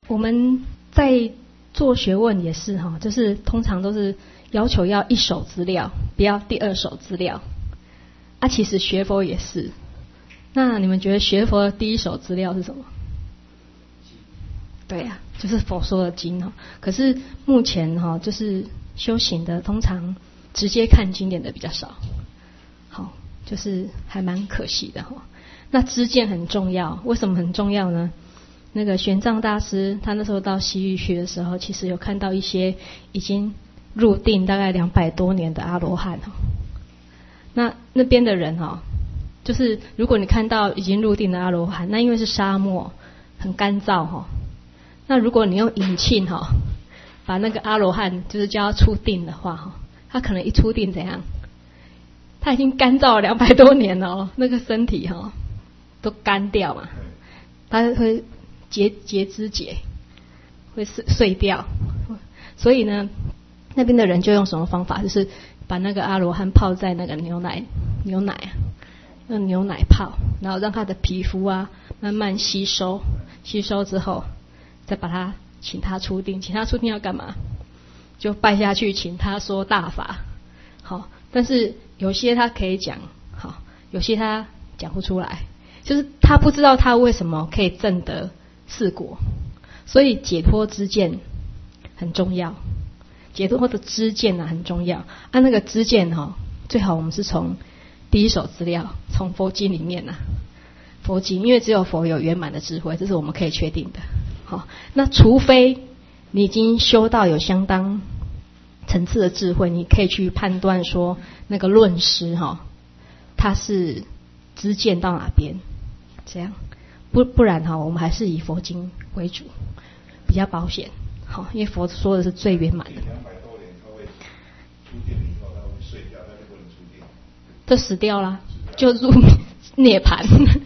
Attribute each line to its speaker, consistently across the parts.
Speaker 1: 我们在做学问也是哈，就是通常都是要求要一手资料，不要第二手资料。其实学佛也是。那你们觉得学佛的第一手资料是什么？对啊，就是佛说的经哈。可是目前哈，就是修行的通常直接看经典的比较少。好，就是还蛮可惜的哈。那知见很重要，为什么很重要呢？那个玄奘大师他那时候到西域去的时候，其实有看到一些已经入定大概200多年的阿罗汉哈。那边的人哈，就是如果你看到已经入定的阿罗汉，那因为是沙漠很干燥哈，那如果你用引磬哈，把那个阿罗汉就是叫他出定的话哈，他可能一出定怎样？他已经干燥了200多年了哦，那个身体哈都干掉嘛，他会结肢解，会碎掉。所以呢，那边的人就用什么方法？就是把那个阿罗汉泡在那个牛奶用牛奶泡，然后让他的皮肤慢慢吸收之后，再把他请他出定。请他出定要干嘛？就拜下去，请他说大法。好，但是有些他可以讲，好，有些他讲不出来，就是他不知道他为什么可以证得四果。所以解脱知见很重要，解脱的知见很重要。那个知见最好我们是从第一手资料，从佛经里面佛经，因为只有佛有圆满的智慧，这是我们可以确定的。好，那除非你已经修到有相当层次的智慧，你可以去判断说那个论师他是知见到哪边，这样不然我们还是以佛经为主，比较保险。好，因为佛说的是最圆满的。200
Speaker 2: 多年他会出定以后，他会睡掉，他就不能出定，
Speaker 1: 就死掉了，就入涅槃。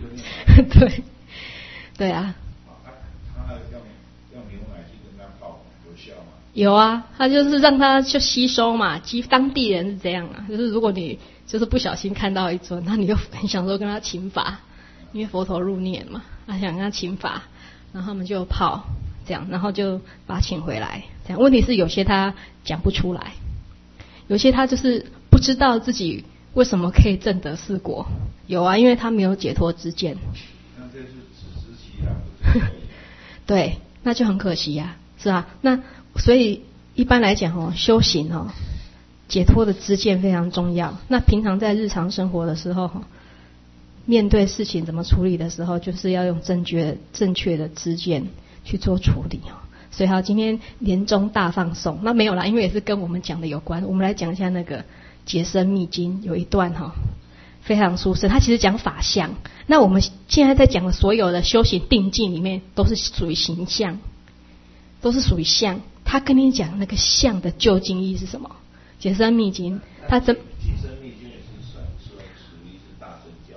Speaker 1: 对啊。
Speaker 2: 他用牛奶去跟他泡，有效吗？
Speaker 1: 有啊，他就是让他就吸收嘛，当地人是这样就是如果你就是不小心看到一尊，那你就很想说跟他请法，因为佛陀入涅嘛，想跟他请法，然后他们就泡这样，然后就把他请回来。这样问题是有些他讲不出来，有些他就是不知道自己为什么可以证得四果。有啊，因为他没有解脱知见。
Speaker 2: 那这是只知其然，
Speaker 1: 对，那就很可惜呀，是吧？那所以一般来讲修行解脱的知见非常重要。那平常在日常生活的时候面对事情怎么处理的时候，就是要用正确的知见去做处理所以今天年终大放送，那没有啦，因为也是跟我们讲的有关。我们来讲一下那个解深密经有一段非常殊胜，它其实讲法相。那我们现在在讲的所有的修行定境里面，都是属于形象，都是属于相。他跟你讲那个相的究竟义是什么？解深密经，他解
Speaker 2: 深密经也是属于是大乘教，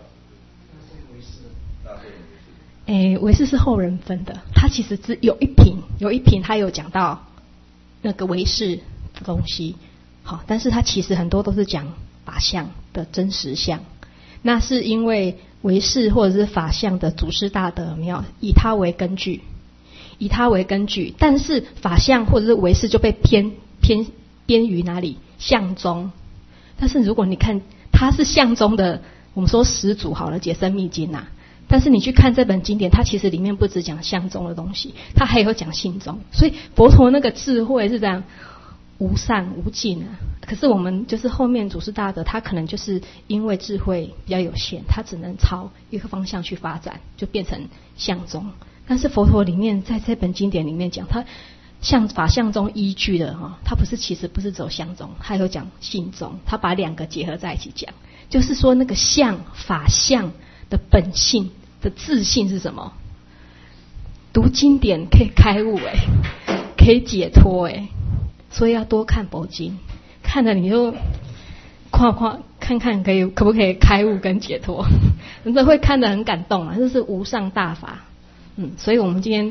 Speaker 1: 唯识是后人分的，他其实只有一品他有讲到那个唯识的东西，好，但是他其实很多都是讲法相的真实相。那是因为唯识或者是法相的祖师大德没有以它为根据，但是法相或者是唯识就被偏于哪里？相宗。但是如果你看它是相宗的，我们说始祖好了，解深密经但是你去看这本经典，它其实里面不只讲相宗的东西，它还有讲性宗。所以佛陀那个智慧是这样无上无尽可是我们就是后面祖师大德，他可能就是因为智慧比较有限，他只能朝一个方向去发展，就变成相宗。但是佛陀里面在这本经典里面讲，他法相宗依据的他其实不是走相宗，他有讲性宗，他把两个结合在一起讲，就是说那个法相的本性的自信是什么？读经典可以开悟可以解脱所以要多看佛经，看了你就看看可不可以开悟跟解脱，真的会看得很感动这是无上大法。所以我们今天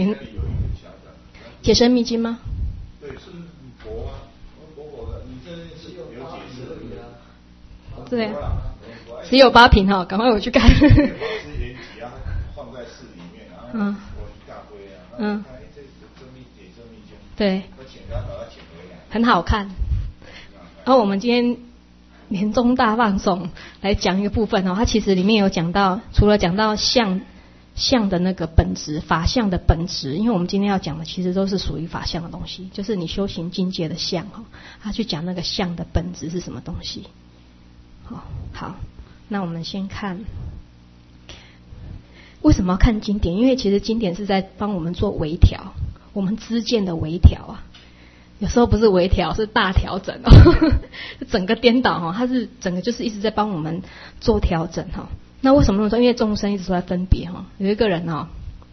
Speaker 1: 解深密经吗？
Speaker 2: 对，是佛的，你这是有解释的。
Speaker 1: 对只有8品赶快我去看。
Speaker 2: 法师言集放在寺里面我去大会看这
Speaker 1: 对，很好看。然后我们今天年终大放送来讲一个部分哦，它其实里面有讲到，除了讲到相的那个本质，法相的本质，因为我们今天要讲的其实都是属于法相的东西，就是你修行境界的相哈，他去讲那个相的本质是什么东西。好，那我们先看为什么要看经典，因为其实经典是在帮我们做微调，我们知见的微调啊。有时候不是微调，是大调整哦，整个颠倒哈，它是整个就是一直在帮我们做调整哈。那为什么那么说？因为众生一直都在分别哈。有一个人哦，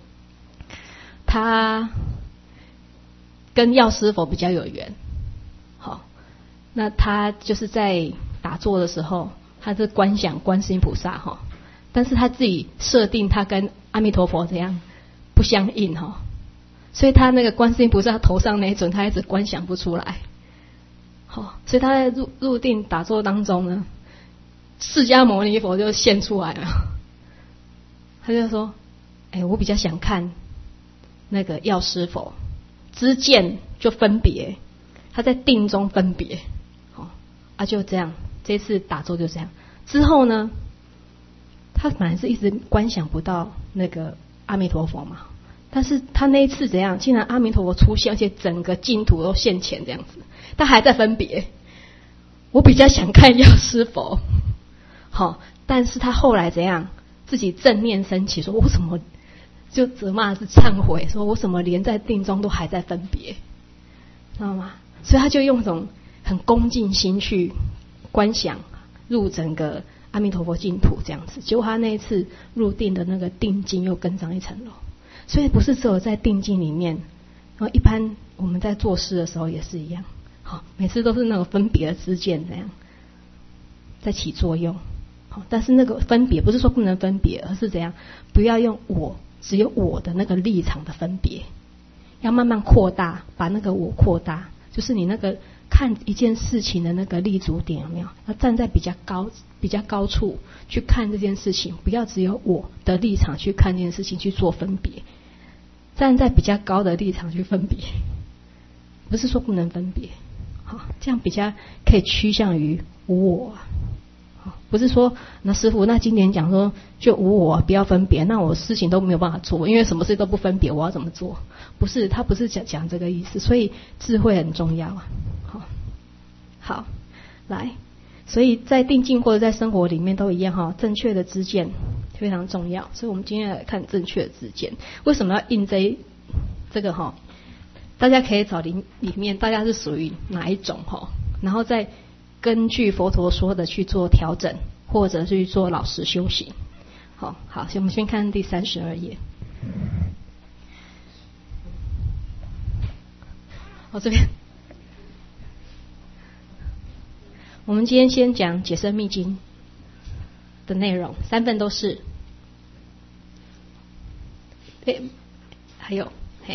Speaker 1: 他跟药师佛比较有缘，好，那他就是在打坐的时候，他是观想观世音菩萨哈，但是他自己设定他跟阿弥陀佛这样不相应哈。所以他那个观世音菩萨头上那一尊，他一直观想不出来。好，所以他在入定打坐当中呢，释迦牟尼佛就现出来了。他就说：“我比较想看那个药师佛，知见就分别，他在定中分别。就这样，这次打坐就这样。之后呢，他本来是一直观想不到那个阿弥陀佛嘛。”但是他那一次怎样？竟然阿弥陀佛出现，而且整个净土都现前这样子，他还在分别。我比较想看药师佛，好，但是他后来怎样？自己正念升起，说我怎么就责骂是忏悔，说我怎么连在定中都还在分别，知道吗？所以他就用一种很恭敬心去观想入整个阿弥陀佛净土这样子。结果他那一次入定的那个定境又更上一层楼。所以不是只有在定境里面，然后一般我们在做事的时候也是一样，好，每次都是那种分别的知见这样在起作用，好，但是那个分别不是说不能分别，而是怎样，不要用只有我的那个立场的分别，要慢慢扩大，把那个我扩大，就是你那个看一件事情的那个立足点有没有？要站在比较高处去看这件事情，不要只有我的立场去看这件事情去做分别。站在比较高的立场去分别，不是说不能分别，好，这样比较可以趋向于无我啊。不是说那师父那经典讲说就无我不要分别，那我事情都没有办法做，因为什么事都不分别，我要怎么做？不是，他不是讲这个意思，所以智慧很重要啊。好，来，所以在定境或者在生活里面都一样哈，正确的知见非常重要，所以我们今天来看正确的知见。为什么要印这个哈？大家可以找里面大家是属于哪一种哈，然后再根据佛陀说的去做调整，或者去做老实修行。好，我们先看第32页。这边我们今天先讲解深密经的内容，3份都是。还有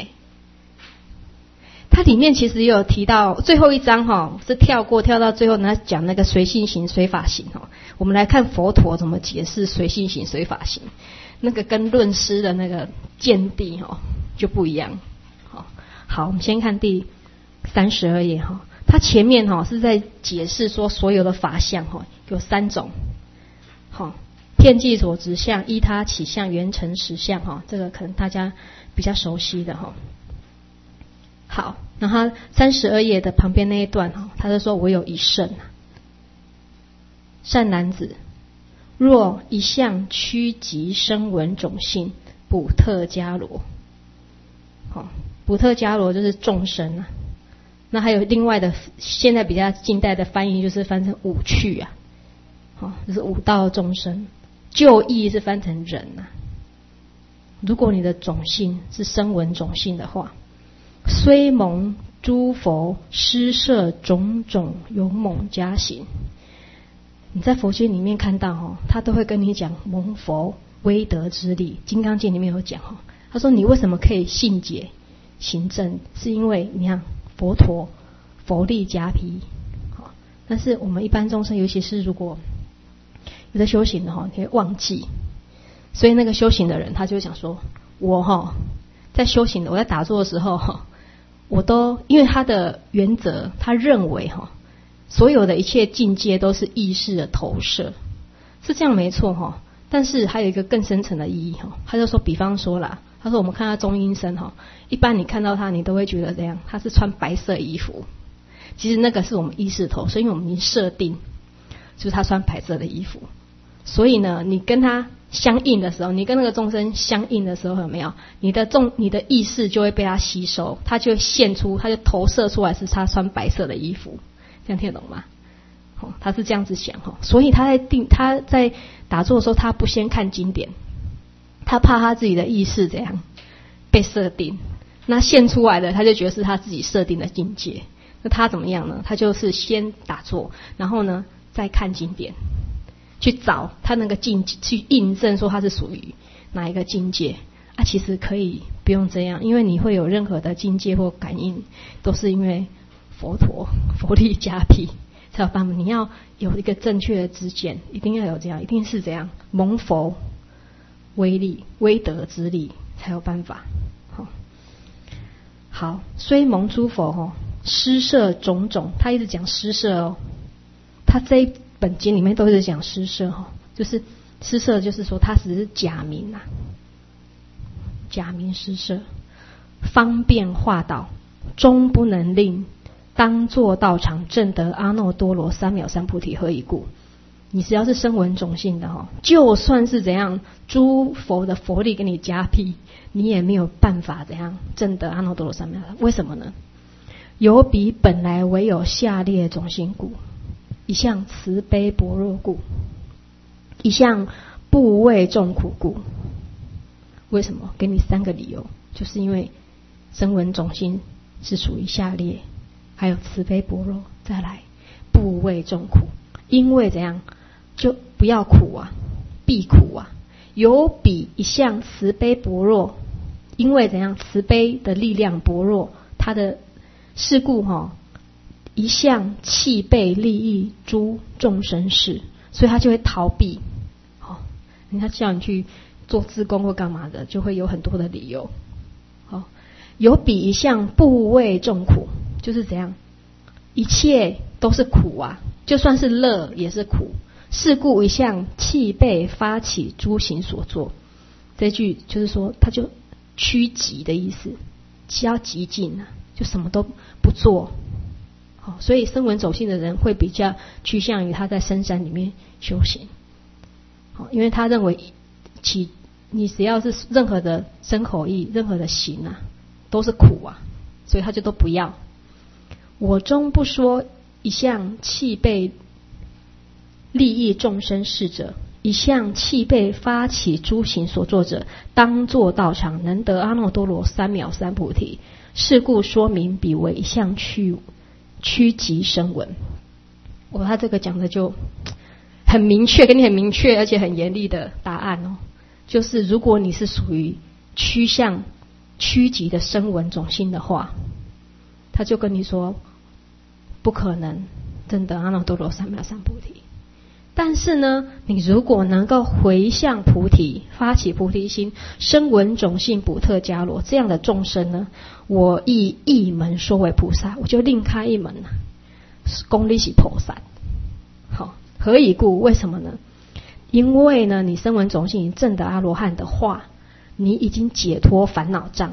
Speaker 1: 它里面其实也有提到最后一章是跳到最后呢，讲那个随性行随法行我们来看佛陀怎么解释随性行随法行，那个跟论师的那个见地就不一样。好，我们先看第32页它前面是在解释说所有的法相有3种，遍计所执相、依他起相、缘成实相这个可能大家比较熟悉的好，然后32页的旁边那一段他就说我有一圣善男子，若一向趋极声闻种性，补特伽罗。补特伽罗就是众生啊。那还有另外的，现在比较近代的翻译就是翻成五趣啊，就是五道众生。旧义是翻成人啊。如果你的种性是声闻种性的话，虽蒙诸佛施设种种勇猛加行，你在佛经里面看到他都会跟你讲蒙佛威德之力。金刚经里面有讲他说你为什么可以信解行正，是因为你看佛力加披。但是我们一般众生，尤其是如果有的修行的你会忘记，所以那个修行的人他就想说，我在修行的，我在打坐的时候我都因为他的原则，他认为所有的一切境界都是意识的投射，是这样没错但是还有一个更深层的意义他就说，比方说啦，他说我们看到中阴身一般你看到他，你都会觉得这样，他是穿白色衣服，其实那个是我们意识投射，因为我们已经设定就是他穿白色的衣服，所以呢，你跟他相应的时候，你跟那个众生相应的时候，有没有你的意识就会被他吸收，他就现出，他就投射出来是他穿白色的衣服，这样听得懂吗？他是这样子想所以他在打坐的时候，他不先看经典，他怕他自己的意识怎样被设定，那现出来的他就觉得是他自己设定的境界，那他怎么样呢？他就是先打坐，然后呢再看经典，去找他那个境界，去印证说他是属于哪一个境界其实可以不用这样，因为你会有任何的境界或感应，都是因为佛力加被才有办法。你要有一个正确的知见，一定要有这样，一定是这样，蒙佛威力、威德之力才有办法。好，虽蒙诸佛施设种种，他一直讲施设他这一本经里面都是讲施设就是施设，就是说他只是假名假名施设，方便化导，终不能令当作道场证得阿耨多罗三藐三菩提，何以故？你只要是声闻种性的就算是怎样诸佛的佛力给你加被，你也没有办法怎样证得阿耨多罗三藐三。为什么呢？有彼本来唯有下列种性故，一向慈悲般若故，一向怖畏众苦故。为什么？给你3个理由，就是因为声闻种性是属于下列，还有慈悲般若，再来怖畏众苦。因为怎样就不要苦避苦有彼一向慈悲般若，因为怎样慈悲的力量般若，它的是故一向弃背利益诸众生事，所以他就会逃避人家叫你去做志工或干嘛的，就会有很多的理由有彼一向怖畏众苦，就是怎样一切都是苦就算是乐也是苦，是故一向弃背发起诸行所作。这句就是说他就趋极的意思，要极尽就什么都不做所以声闻种性的人会比较趋向于他在深山里面修行因为他认为你只要是任何的身口意，任何的行都是苦所以他就都不要。我终不说一向弃背利益众生事者，一向弃背发起诸行所作者，当作道场能得阿耨多罗三藐三菩提。是故说明彼为一向趋极声闻。他这个讲的就很明确，给你很明确而且很严厉的答案就是如果你是属于趋向趋极的声闻种性的话，他就跟你说不可能证得阿耨多罗三藐三菩提。但是呢，你如果能够回向菩提，发起菩提心，声闻种性补特伽罗这样的众生呢，我亦一门说为菩萨，我就另开一门功力是菩萨。好，何以故？为什么呢？因为呢，你声闻种性已经证得阿罗汉的话，你已经解脱烦恼障。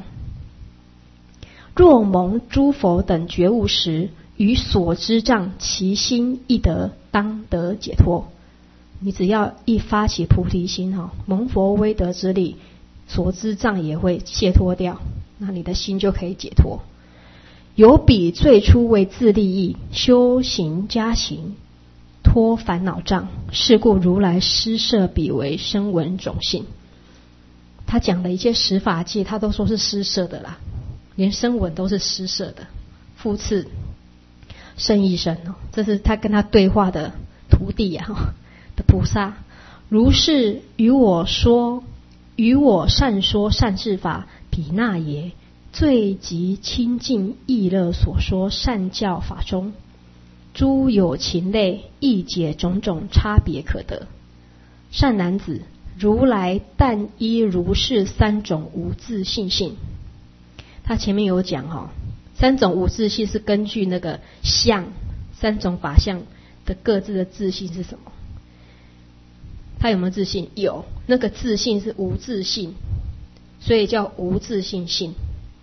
Speaker 1: 若蒙诸佛等觉悟时，于所知障其心亦得当得解脱。你只要一发起菩提心蒙佛威德之力，所知障也会解脱掉，那你的心就可以解脱。有彼最初为自利益，修行加行，脱烦恼障，是故如来施设彼为声闻种性。他讲的一切十法界，他都说是施设的啦，连声闻都是施设的。复次圣意身这是他跟他对话的徒弟的菩萨，如是与我善说善事法，彼那耶最极清净意乐所说善教法中，诸有情类亦解种种差别可得。善男子，如来但依如是3种无自性性。他前面有讲三种无自性是根据那个相，三种法相的各自的自性是什么？他有没有自信？有，那个自性是无自性，所以叫无自性性。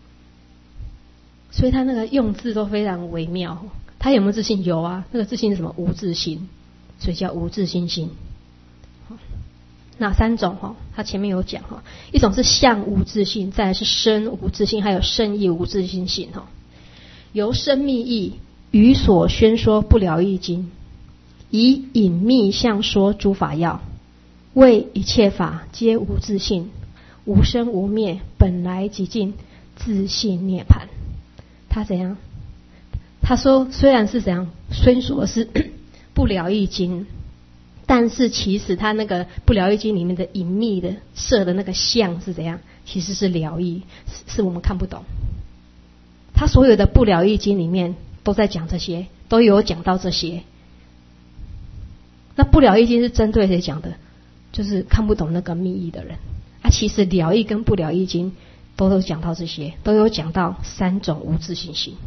Speaker 1: 所以他那个用字都非常微妙。他有没有自信？有啊，那个自信是什么？无自性，所以叫无自性性。哪三种？他前面有讲，一种是相无自性，再来是身无自性，还有圣意无自性性。由深密义于所宣说不了义经，以隐密相说诸法要，为一切法皆无自性，无生无灭，本来极尽，自性涅槃。他怎样？他说虽然是怎样宣说是不了义经，但是其实他那个不了义经里面的隐秘的设的那个相是怎样？其实是了义，是我们看不懂。他所有的不了义经里面都在讲这些，都有讲到这些。那不了义经是针对谁讲的？就是看不懂那个密意的人啊。其实了义跟不了义经都有讲到这些，都有讲到三种无自性性。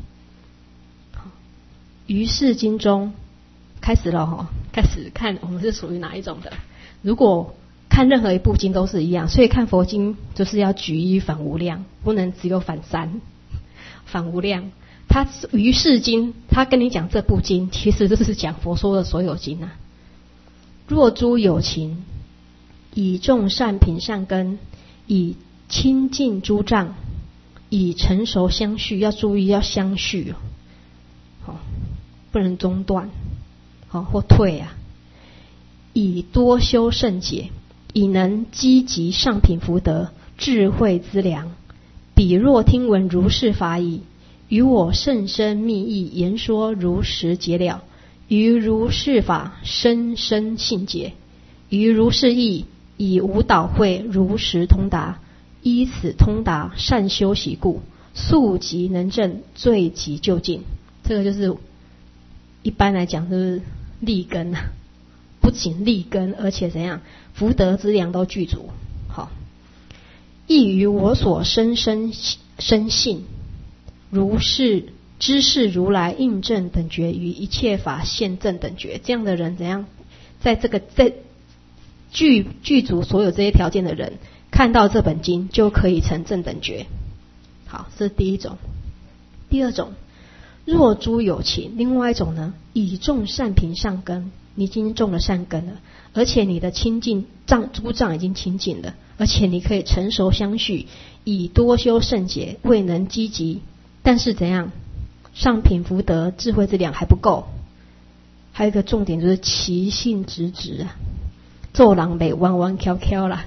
Speaker 1: 于是经中开始了开始看我们是属于哪一种的。如果看任何一部经都是一样，所以看佛经就是要举一反无量，不能只有反三，反无量。他于是经，他跟你讲这部经，其实就是讲佛说的所有经啊。若诸有情，以种善品善根，以清净诸障，以成熟相续，要注意要相续不能中断或退啊。以多修圣解，以能积集上品福德，智慧资粮。彼若听闻如是法已，于我甚深密意言说如实解了，于如是法深深信解，于如是义以无导会如实通达，依此通达善修习故，速即能证，最即就近。这个就是一般来讲就是立根啊，不仅立根，而且怎样福德资粮都具足。好，亦于我所深信，如是知是如来印证等觉，于一切法现证等觉。这样的人怎样？在具足所有这些条件的人，看到这本经就可以成正等觉。好，这是第一种。第二种，若诸有情，另外一种呢，以种善品善根，你已经种了善根了，而且你的清净诸障已经清净了，而且你可以成熟相续，以多修圣解，未能积极，但是怎样？上品福德智慧资粮还不够。还有一个重点就是其性直直啊，做人袂弯弯翘翘啦，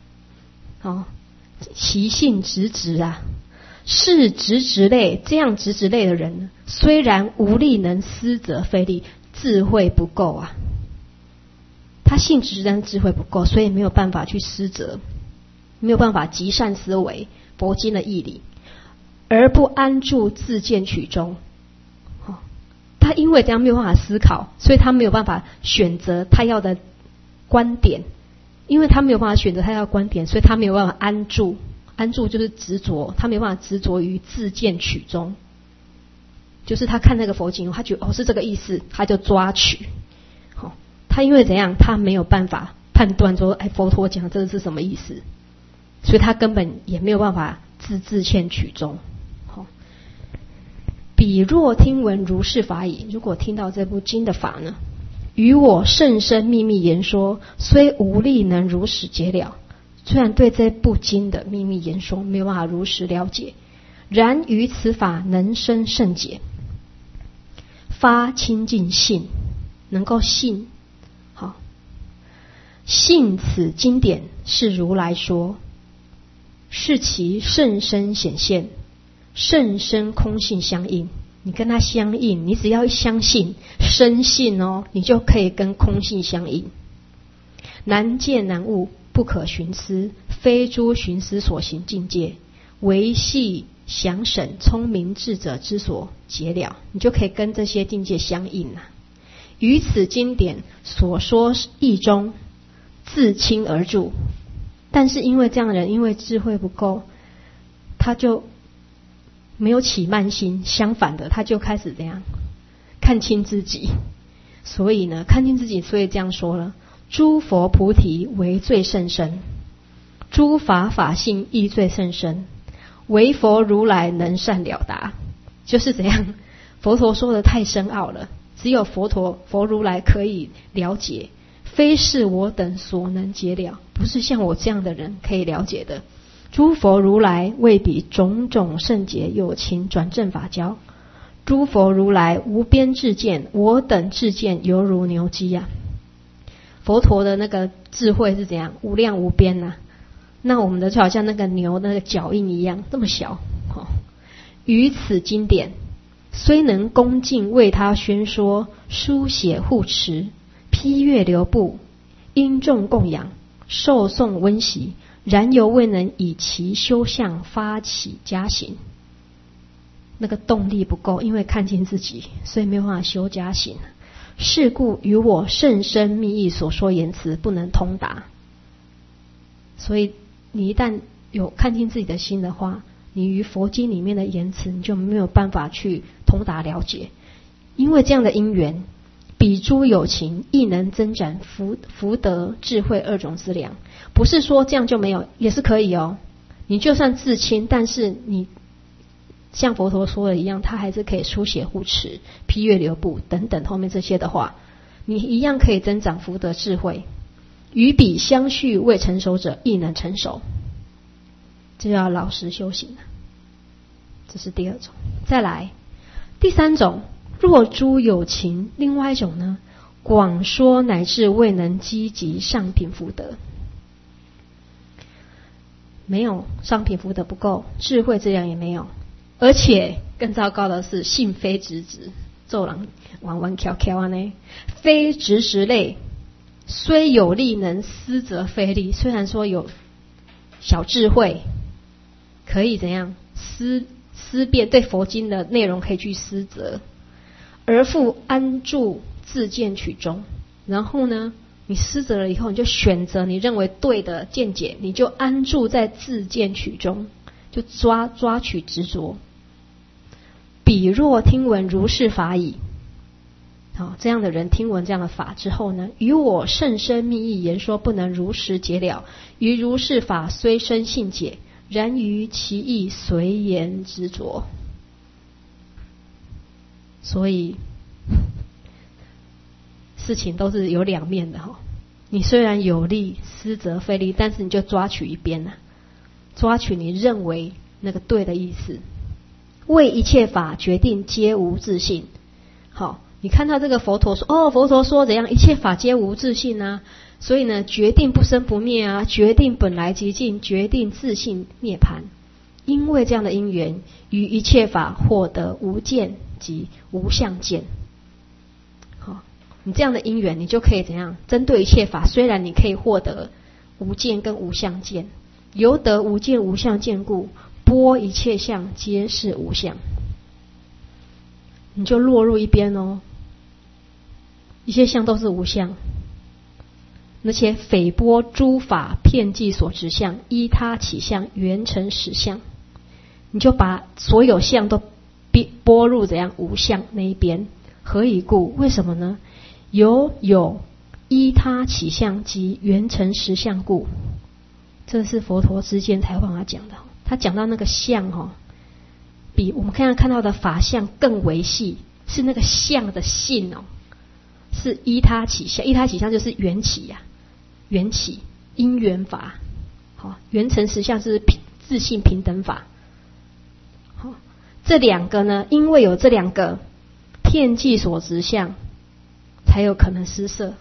Speaker 1: 其性直直啊，是直直类。这样直直类的人，虽然无力能思则费力，智慧不够啊。他性直直，但智慧不够，所以没有办法去思则，没有办法极善思维佛经的义理，而不安住自见取中。他因为这样没有办法思考，所以他没有办法选择他要的观点。因为他没有办法选择他要的观点，所以他没有办法安住。安住就是执着，他没有办法执着于自见取中。就是他看那个佛经，他觉得是这个意思，他就抓取。他因为怎样，他没有办法判断说，佛陀讲这是什么意思，所以他根本也没有办法自见取中。彼若听闻如是法已，如果听到这部经的法呢，于我甚深秘密言说，虽无力能如实解了。虽然对这部经的秘密言说没有办法如实了解，然于此法能生圣解，发清净信，能够信。好，信此经典是如来说，是其甚深显现，甚深空性相应。你跟他相应，你只要一相信深信你就可以跟空性相应。难见难悟，不可寻思，非诸寻思所行境界，唯系详审聪明智者之所解了，你就可以跟这些境界相应啊。于此经典所说义中，自轻而住。但是因为这样的人，因为智慧不够，他就没有起慢心，相反的，他就开始怎样看清自己。所以呢，看清自己，所以这样说了：诸佛菩提为最甚深，诸法法性亦最甚深，唯佛如来能善了达。就是怎样，佛陀说的太深奥了，只有佛如来可以了解，非是我等所能解了，不是像我这样的人可以了解的。诸佛如来为彼种种圣解有情转正法教，诸佛如来无边智见，我等智见犹如牛鸡啊。佛陀的那个智慧是怎样？无量无边啊。那我们的就好像那个牛那个脚印一样，这么小。于此经典，虽能恭敬为他宣说，书写护持，批阅流布，因众供养，受诵温习，然犹未能以其修相发起加行。那个动力不够，因为看清自己，所以没有办法修加行。是故与我甚深密意所说言辞不能通达。所以你一旦有看清自己的心的话，你于佛经里面的言辞你就没有办法去通达了解。因为这样的因缘，彼诸有情亦能增长福德智慧二种资粮。不是说这样就没有，也是可以哦。你就算自轻，但是你像佛陀说的一样，他还是可以书写护持、批阅流布等等后面这些的话，你一样可以增长福德智慧。与彼相续未成熟者亦能成熟，这就要老实修行了。这是第二种。再来第三种，若诸有情，另外一种呢，广说乃至未能积极上品福德。没有上品福德不够，智慧质量也没有，而且更糟糕的是性非直直，做人弯弯翘翘呢，非直实类，虽有力能思则非力。虽然说有小智慧，可以怎样思辨，对佛经的内容可以去思则，而复安住自见取中。然后呢，你思则了以后，你就选择你认为对的见解，你就安住在自见取中，就抓取执着。彼若听闻如是法矣，好，这样的人听闻这样的法之后呢，与我甚深密意言说不能如实解了，于如是法虽生信解，然于其意随言执着。所以事情都是有两面的哈。你虽然有力，思则非力，但是你就抓取一边啊，抓取你认为那个对的意思。为一切法决定皆无自性。好，你看到这个佛陀说，佛陀说怎样，一切法皆无自性啊，所以呢，决定不生不灭啊，决定本来极尽，决定自性涅槃。因为这样的因缘，于一切法获得无见及无相见。好，你这样的因缘，你就可以怎样？针对一切法，虽然你可以获得无见跟无相见，由得无见无相见故，拨一切相皆是无相。你就落入一边哦，一切相都是无相，而且匪拨诸法遍计所执相，依他起相圆成实相。你就把所有相都拨入怎样无相那一边。何以故？为什么呢？有依他起相及圆成实相故。这是佛陀之间才有办法讲的。他讲到那个相比我们看到的法相更为细，是那个相的性是依他起相。依他起相就是缘起呀，缘起因缘法。好，圆成实相是自性平等法。好，这两个呢，因为有这两个遍计所执相，才有可能失色。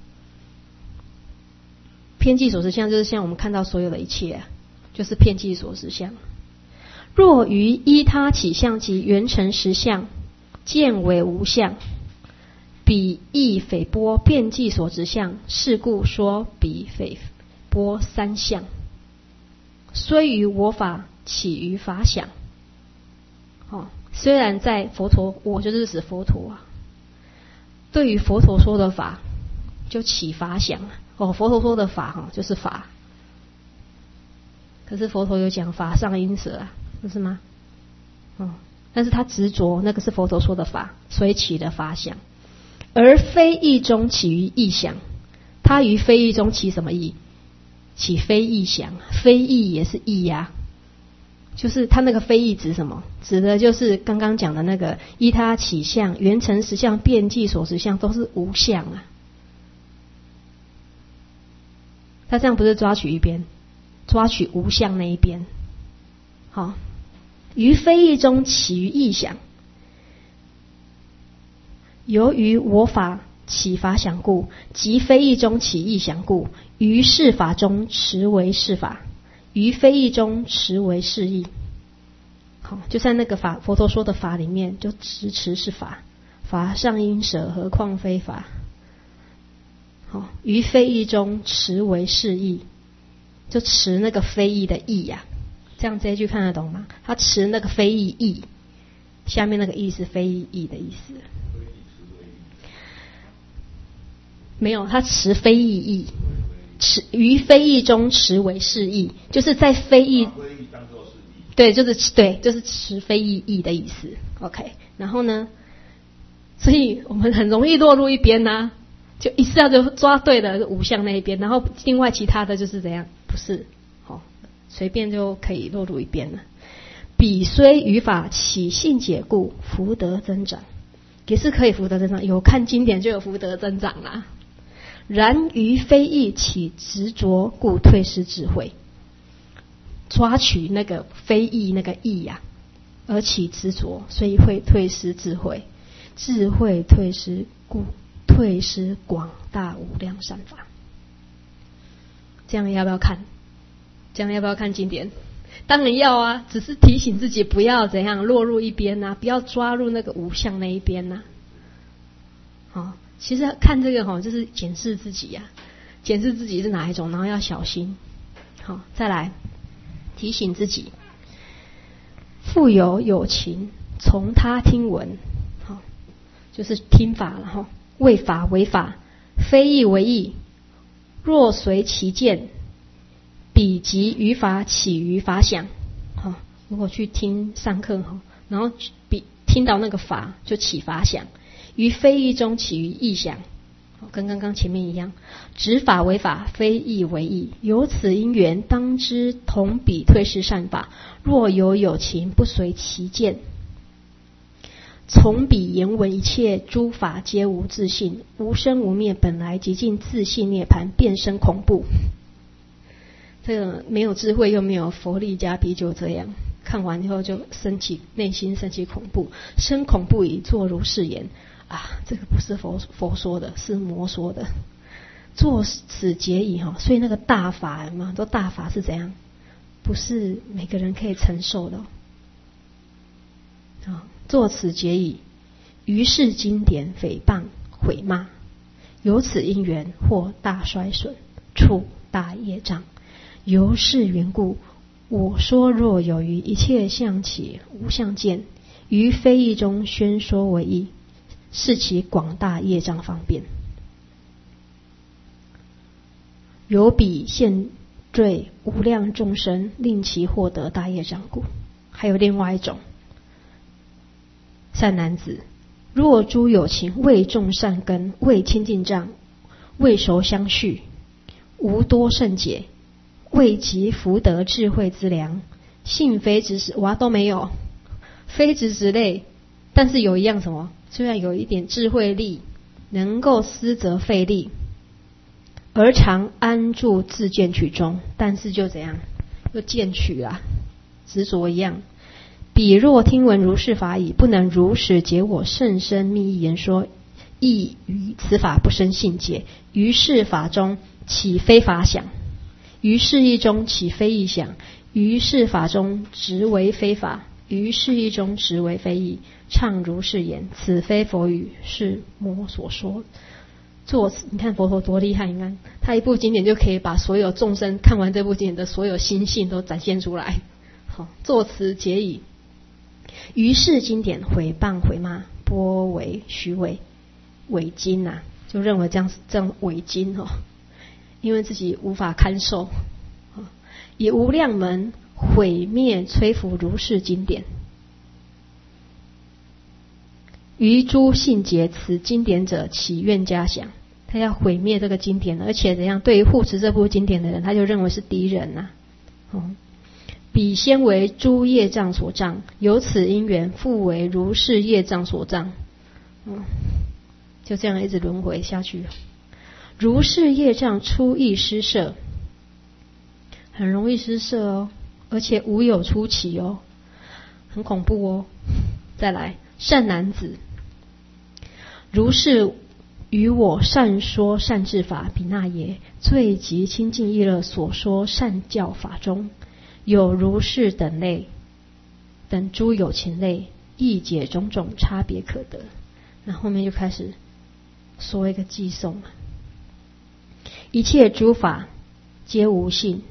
Speaker 1: 遍计所执相就是像我们看到所有的一切就是遍计所执相。若于依他起相及圆成实相，见为无相，彼亦匪拨遍计所执相，是故说彼匪拨三相。虽于我法起于法想。虽然在佛陀，我就是指佛陀对于佛陀说的法就起法想佛陀说的法就是法。可是佛陀有讲法上因舍不是吗？ 但是他执着那个是佛陀说的法，所以起的法想，而非义中起于义想。他于非义中起什么义？起非义想，非义也是义呀。就是他那个非义指什么？指的就是刚刚讲的那个依他起相、缘成实相、遍计所实相，都是无相啊。他这样不是抓取一边，抓取无相那一边。好，于非义中起于义想，由于我法起法想故，即非义中起义想故，于是法中持为是法，于非义中持为是义。好，就在那个法佛陀说的法里面，就持是法，法上应舍，何况非法。好，于非义中持为是义，就持那个非义的义呀。这样这一句看得懂吗？他持那个非义义，下面那个义是非义义的意思。没有，他持非义义，于非义中持为是义，就是在非义，对，就是持非义义的意思。OK， 然后呢，所以我们很容易落入一边啊，就一下就抓对了五项那一边，然后另外其他的就是怎样，不是，随便就可以落入一边了。彼虽于法起信解故，福德增长，也是可以福德增长，有看经典就有福德增长啦。然于非义起执着故，退失智慧。抓取那个非义那个义呀，而起执着，所以会退失智慧。智慧退失故，退失广大无量善法。这样要不要看？这样要不要看经典？当然要啊，只是提醒自己不要怎样落入一边啊，不要抓入那个无相那一边啊。好，其实看这个就是检视自己啊，检视自己是哪一种，然后要小心。好，再来提醒自己，复有情从他听闻，好，就是听法了哈，为法为法，非义为义，若随其见，彼即于法起于法想。好，如果去听上课然后听到那个法就起法想，于非义中起于义想，跟刚刚前面一样，执法为法，非义为义，由此因缘，当知同彼退失善法。若有情不随其见，从彼言闻一切诸法皆无自性，无生无灭，本来极尽自性涅槃，便生恐怖。这个没有智慧又没有佛力加比，就这样看完以后就内心升起恐怖，生恐怖以作如是言啊！这个不是佛说的，是魔说的。作此解矣所以那个大法嘛，都大法是怎样？不是每个人可以承受的作此解矣，于是经典诽谤毁骂，由此因缘或大衰损，触大业障。由是缘故，我说若有于一切相起无相见，于非义中宣说为义，是其广大业障方便。有彼现罪无量众生，令其获得大业障故。还有另外一种，善男子，若诸有情未种善根，未清净障，未熟相续，无多胜解，未及福德智慧之良，性非知识，都没有，非知识类，但是有一样什么？虽然有一点智慧力，能够思则费力，而常安住自见取中，但是就怎样？又见取啊，执着一样。彼若听闻如是法已，不能如实解我甚深密意言说，亦于此法不生信解，于是法中起非法想，于是义中起非义想，于是法中执为非法，于是义中执为非义，唱如是言，此非佛语，是魔所说。你看佛陀多厉害，你看他一部经典就可以把所有众生看完这部经典的所有心性都展现出来。好，作此解矣。于是经典毁谤毁骂，颇为虚伪，伪经啊，就认为这样伪经因为自己无法堪受，以无量门毁灭摧伏如是经典。 于诸信解此经典者，起愿加享。他要毁灭这个经典，而且怎样？对于护持这部经典的人，他就认为是敌人呐。彼先为诸业障所障，由此因缘，复为如是业障所障。就这样一直轮回下去。如是业障初易失摄，很容易失摄哦，而且无有出期哦，很恐怖哦。再来，善男子，如是于我善说善智法比那耶，最极清净意乐所说善教法中，有如是等类，等诸有情类，亦解种种差别可得。那后面就开始说一个偈颂了。一切诸法皆无性，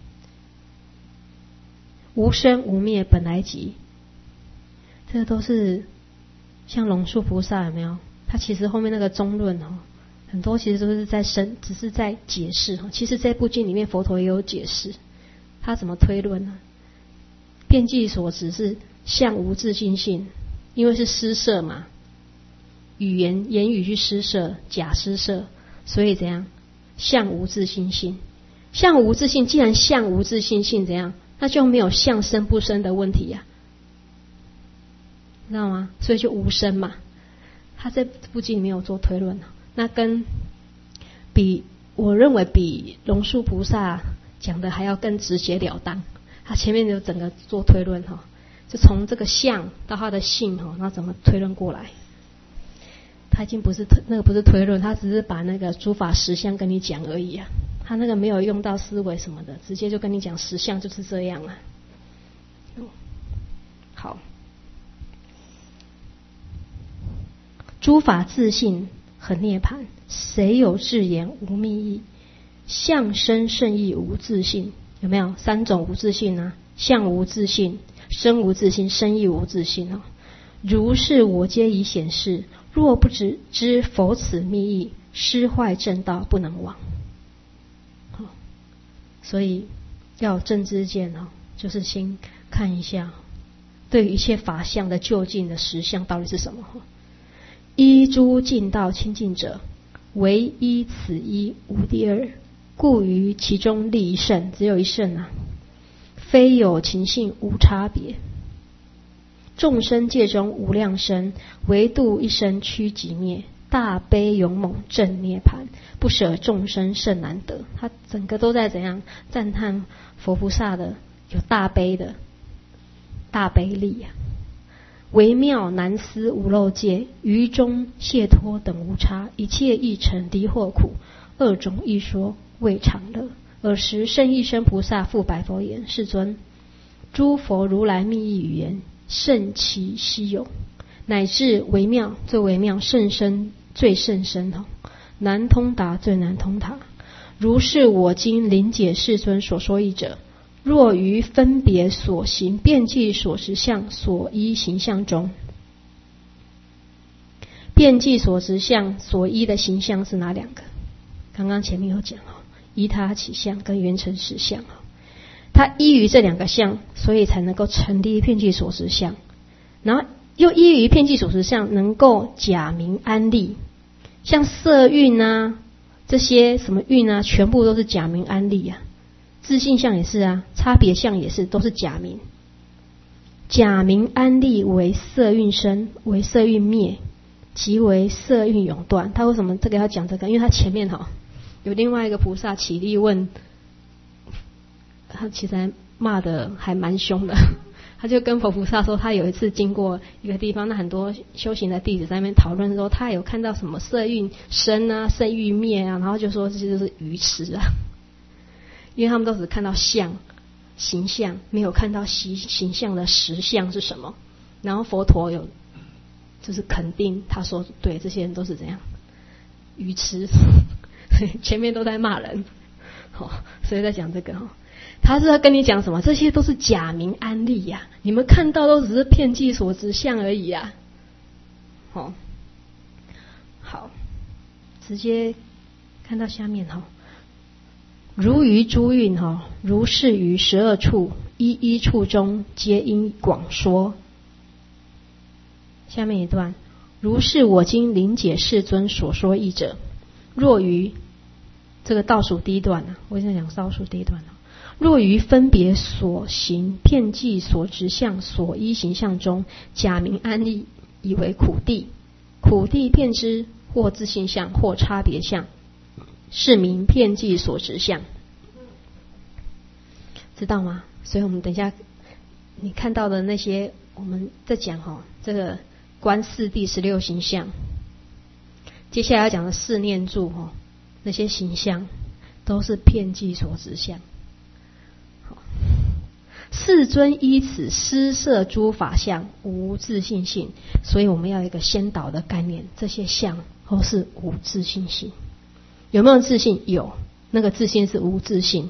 Speaker 1: 无生无灭本来即。这个都是像龙树菩萨有没有？他其实后面那个中论很多其实都是在只是在解释其实这部经里面佛陀也有解释，他怎么推论呢？遍计所执是相无自性性，因为是施摄嘛，言语去施摄，假施摄，所以怎样？相无自性性，相无自性，既然相无自性性怎样？那就没有相生不生的问题呀，知道吗？所以就无生嘛。他这部经里面有做推论，那跟我认为比龙树菩萨讲的还要更直截了当。他前面就整个做推论就从这个相到他的性然后怎么推论过来。他已经不是那个不是推论，他只是把那个诸法实相跟你讲而已啊。他那个没有用到思维什么的，直接就跟你讲实相就是这样啊。好。诸法自性恒涅槃，谁有智言无密意？相生胜义无自性，有没有三种无自性啊？相无自性，生无自性，生义无自性如是我皆已显示，若不知否此密意，失坏正道不能往。所以要有正知见就是先看一下对于一切法相的究竟的实相到底是什么。依诸净道清净者，唯依此一无第二，故于其中立一圣，只有一圣啊，非有情性无差别。众生界中无量生，唯独一生趋极灭，大悲勇猛正涅槃，不舍众生甚难得。他整个都在怎样赞叹佛菩萨的有大悲的大悲力啊。微妙难思无漏界，于中解脱等无差，一切亦成离惑苦，二种一说未常乐。尔时圣意身菩萨复白佛言：世尊，诸佛如来密意语言，甚其稀有，乃至微妙最微妙，甚深最甚深，难通达最难通达。如是我今临解世尊所说义者，若于分别所行遍计所实相所依形象中，遍计所实相所依的形象是哪两个？刚刚前面有讲依他起相跟缘成实相他依于这两个相，所以才能够成立遍计所实相，然后又依于遍计所实相能够假名安立，像色蕴啊这些什么蕴啊，全部都是假名安立啊。自性相也是啊，差别相也是，都是假名。假名安立为色蕴生，为色蕴灭，即为色蕴永断。他为什么这个要讲这个？因为他前面有另外一个菩萨起立问，他其实还骂的还蛮凶的。他就跟佛菩萨说，他有一次经过一个地方，那很多修行的弟子在那边讨论说，他有看到什么色蕴生啊，色蕴灭啊，然后就说这就是愚痴啊。因为他们都只看到相形象，没有看到形象的实相是什么。然后佛陀有就是肯定，他说对，这些人都是怎样愚痴，前面都在骂人所以在讲这个他是要跟你讲什么？这些都是假名安立呀，你们看到都只是遍计所执相而已啊。好，直接看到下面如于诸蕴如是于12处，一一处中皆应广说。下面一段， 如是我今临解世尊所说义者，若于这个倒数第一段啊，我现在讲倒数第一段啊，若于分别所行遍计所执相所依形象中，假名安立，以为苦谛，苦谛遍知，或自性相，或差别相，是名遍计所执相。知道吗？所以我们等一下你看到的那些，我们在讲这个观四谛16形象，接下来要讲的四念住那些形象都是遍计所执相。世尊依此施设诸法相，无自性性，所以我们要有一个先导的概念，这些相都是无自性性。有没有自性？有，那个自性是无自性。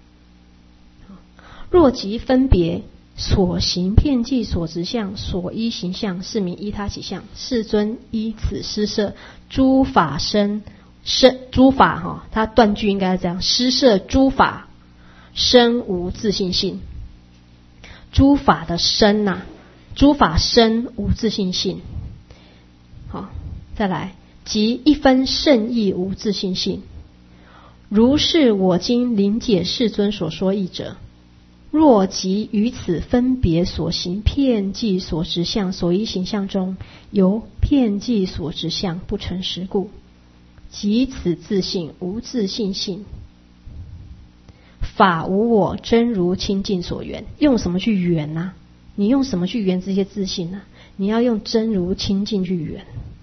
Speaker 1: 若即分别所行遍计所执相所依形象，是名依他起相。世尊依此施设诸法身诸法他断句应该是这样：施设诸法身无自性性。诸法的身呐，诸法身无自性性。好，再来，即一分圣义无自性性。如是我今临解世尊所说义者，若即于此分别所行遍计所执相所依形象中，由遍计所执相不成实故，即此自性无自性性。法无我，真如清净所缘。用什么去缘啊？你用什么去缘这些自性啊？你要用真如清净去缘。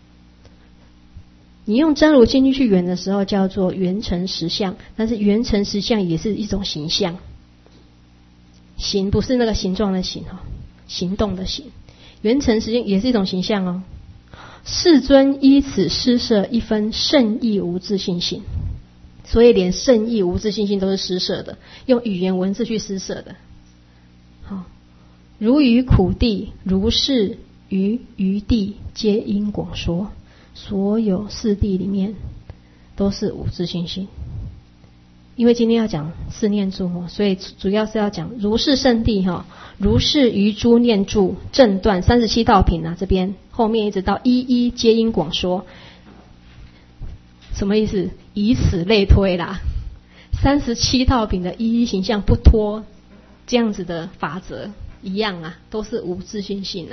Speaker 1: 你用真如清净去缘的时候，叫做缘成实相。但是缘成实相也是一种形象，形不是那个形状的形行动的形。缘成实相也是一种形象世尊依此施设一分圣义无自性性。所以连圣义无自性性都是施设的，用语言文字去施设的。好，如于苦谛，如是于余谛，皆因广说。所有四谛里面都是无自性性。因为今天要讲四念住所以主要是要讲如是圣谛如是于诸念住正断37道品这边后面一直到一一皆因广说。什么意思？以此类推啦，37道品的一一形象不脱这样子的法则一样都是无自性性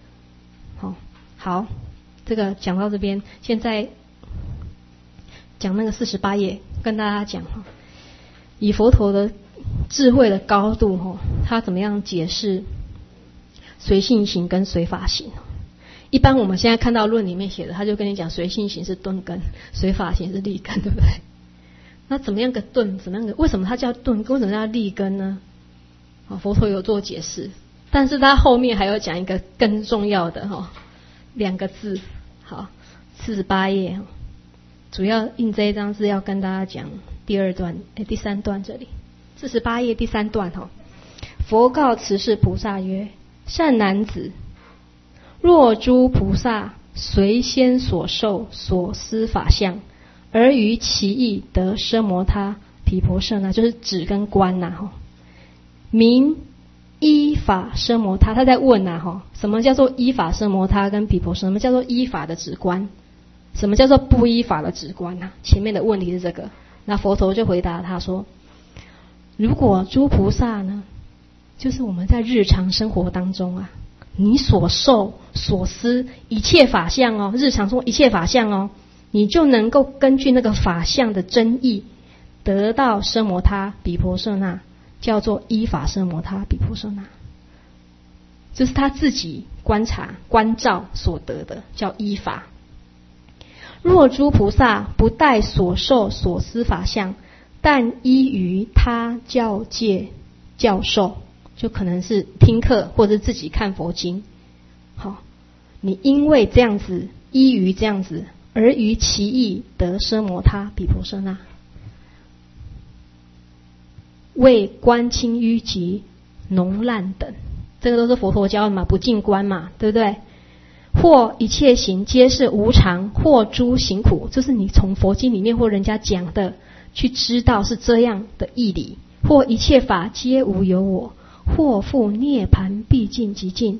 Speaker 1: 好，这个讲到这边，现在讲那个48页，跟大家讲以佛陀的智慧的高度他怎么样解释随性行跟随法行。一般我们现在看到论里面写的，他就跟你讲随性行是顿根，随法行是利根，对不对？那怎么样个顿？怎么样个？为什么它叫顿？为什么叫利根呢？佛陀有做解释，但是他后面还有讲一个更重要的2个字。好，48页主要印这一张字要跟大家讲第3段这里，48页第3段佛告此世菩萨曰：善男子，若诸菩萨随先所受所思法相，而于其意得奢摩他毗婆舍那，就是指跟观名依法奢摩他。他在问什么叫做依法奢摩他跟毗婆舍？什么叫做依法的止观？什么叫做不依法的止观前面的问题是这个。那佛陀就回答他说：如果诸菩萨呢，就是我们在日常生活当中你所受所思一切法相日常中一切法相你就能够根据那个法相的真义得到奢摩他毗婆舍那，叫做依法奢摩他毗婆舍那，就是他自己观察观照所得的，叫依法。若诸菩萨不待所受所思法相，但依于他教戒教授，就可能是听课或者自己看佛经。好，你因为这样子依于这样子，而于其意得奢摩他毗婆舍那，为观清淤及脓烂等，这个都是佛陀教的嘛，不净观嘛，对不对？或一切行皆是无常，或诸行苦，就是你从佛经里面或人家讲的去知道是这样的义理。或一切法皆无有我，或复涅槃毕竟极尽，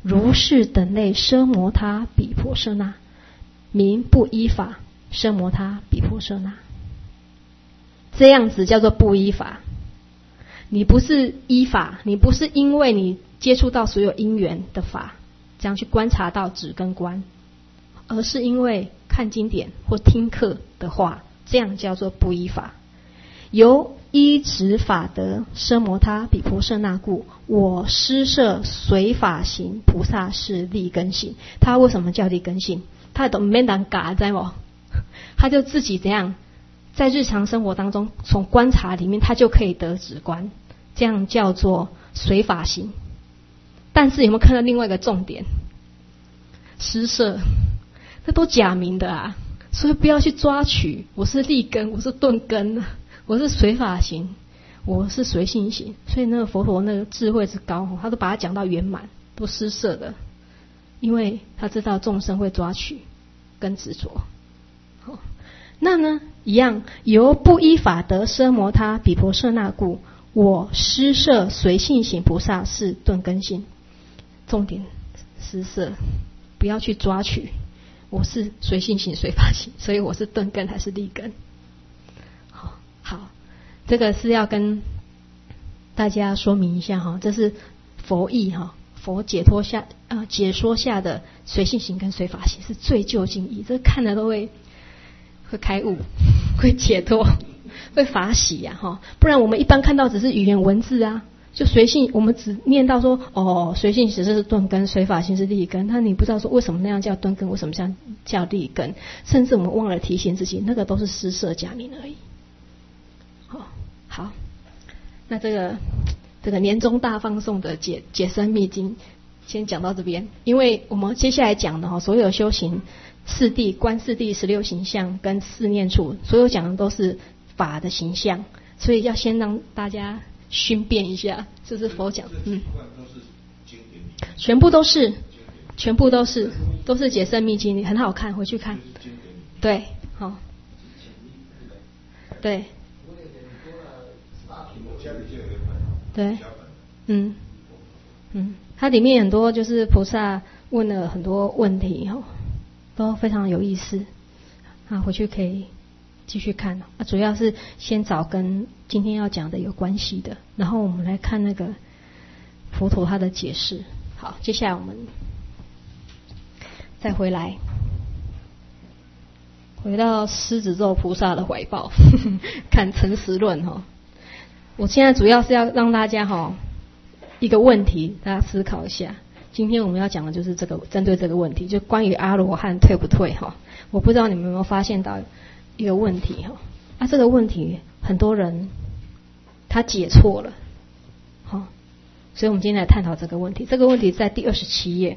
Speaker 1: 如是等类奢摩他比婆舍那，名不依法奢摩他比婆舍那。这样子叫做不依法。你不是依法，你不是因为你接触到所有因缘的法，这样去观察到止跟观，而是因为看经典或听课的话，这样叫做不依法。由依止法得奢摩他比婆舍那故，我施设随法行菩萨是利根性。他为什么叫利根性？他都没人嘎在不？他就自己怎样，在日常生活当中，从观察里面，他就可以得止观，这样叫做随法行。但是有没有看到另外一个重点？施设，这都假名的啊，所以不要去抓取。我是利根，我是顿根，我是随法行，我是随性行。所以那个佛陀那个智慧之高，他都把它讲到圆满，都施设的，因为他知道众生会抓取跟执着。那呢，一样由不依法得奢摩他比婆舍那故，我施设随性行菩萨是顿根性。重点施设，不要去抓取。我是随性行随法行，所以我是顿根还是利根？好，这个是要跟大家说明一下哈，这是佛义哈，佛解说下的随性行跟随法行是最究竟义，这看了都会开悟，会解脱，会法喜呀哈。不然我们一般看到只是语言文字啊，就随性，我们只念到说随性只是顿根，随法行是利根，那你不知道说为什么那样叫顿根，为什么这样叫利根，甚至我们忘了提醒自己，那个都是施设假名而已。好，那这个年终大放送的解深密经先讲到这边，因为我们接下来讲的所有修行四谛、观四谛、16行相跟四念处，所有讲的都是法的形象，所以要先让大家熏辨一下，这是佛讲，全部都是解深密经，很好看，回去看，对，好，对。对，它里面很多就是菩萨问了很多问题都非常有意思啊，回去可以继续看啊。主要是先找跟今天要讲的有关系的，然后我们来看那个佛陀他的解释。好，接下来我们再回到狮子座菩萨的怀抱，看诚实论我现在主要是要让大家一个问题，大家思考一下。今天我们要讲的就是这个，针对这个问题，就关于阿罗汉退不退我不知道你们有没有发现到一个问题这个问题很多人他解错了所以我们今天来探讨这个问题。这个问题在第27页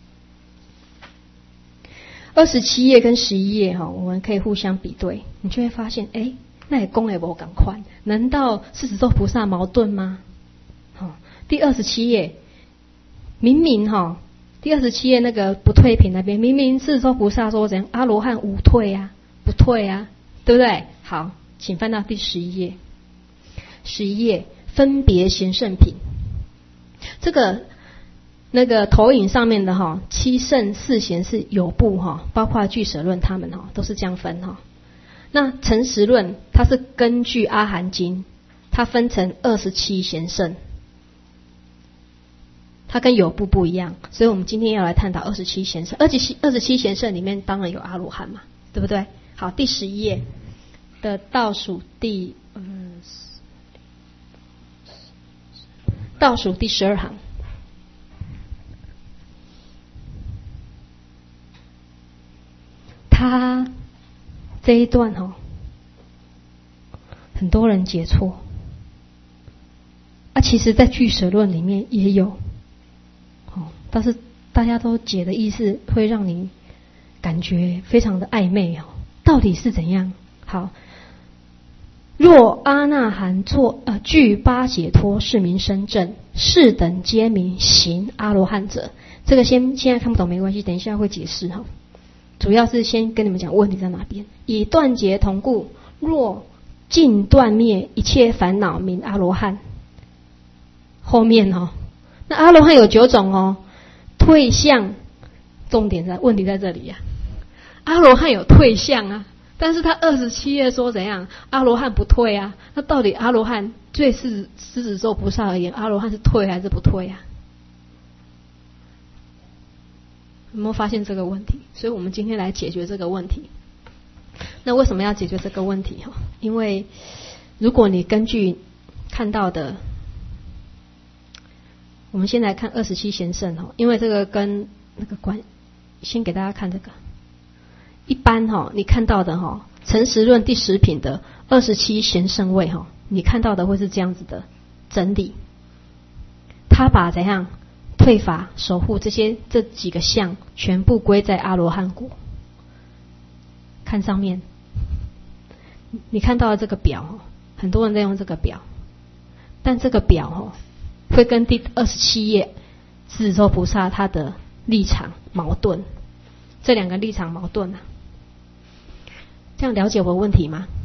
Speaker 1: ，27页跟11页我们可以互相比对，你就会发现那也讲也不赶快，难道狮子座菩萨矛盾吗？第27页明明第27页那个不退品那边，明明狮子座菩萨说怎样，阿罗汉无退啊，不退啊，对不对？好，请翻到第11页，11页分别贤圣品，这个那个投影上面的七圣四贤是有部包括俱舍论他们都是这样分那诚实论它是根据阿含经，它分成27贤圣，它跟有部不一样，所以我们今天要来探讨27贤圣。27贤圣里面当然有阿罗汉嘛，对不对？好，第11页的倒数第12行，他这一段很多人解错其实在俱舍论里面也有但是大家都解的意思会让你感觉非常的暧昧到底是怎样？好，若阿那含具八解脱是名生正，是等皆名行阿罗汉者。这个现在看不懂没关系，等一下会解释主要是先跟你们讲问题在哪边。以断结同故，若尽断灭一切烦恼名阿罗汉。后面那阿罗汉有9种退向，重点在问题在这里呀、阿罗汉有退向啊，但是他27页说怎样？阿罗汉不退啊。那到底阿罗汉对狮子座菩萨而言，阿罗汉是退还是不退啊？有没有发现这个问题？所以我们今天来解决这个问题。那为什么要解决这个问题？因为如果你根据看到的，我们先来看27贤圣，因为这个跟那个先给大家看这个。一般你看到的诚实论第10品的27贤圣位你看到的会是这样子的整理。他把怎样退法守护这几个相全部归在阿罗汉果。看上面，你看到的这个表，很多人在用这个表，但这个表会跟第27页狮子座菩萨他的立场矛盾，这两个立场矛盾啊。这样了解我的问题吗？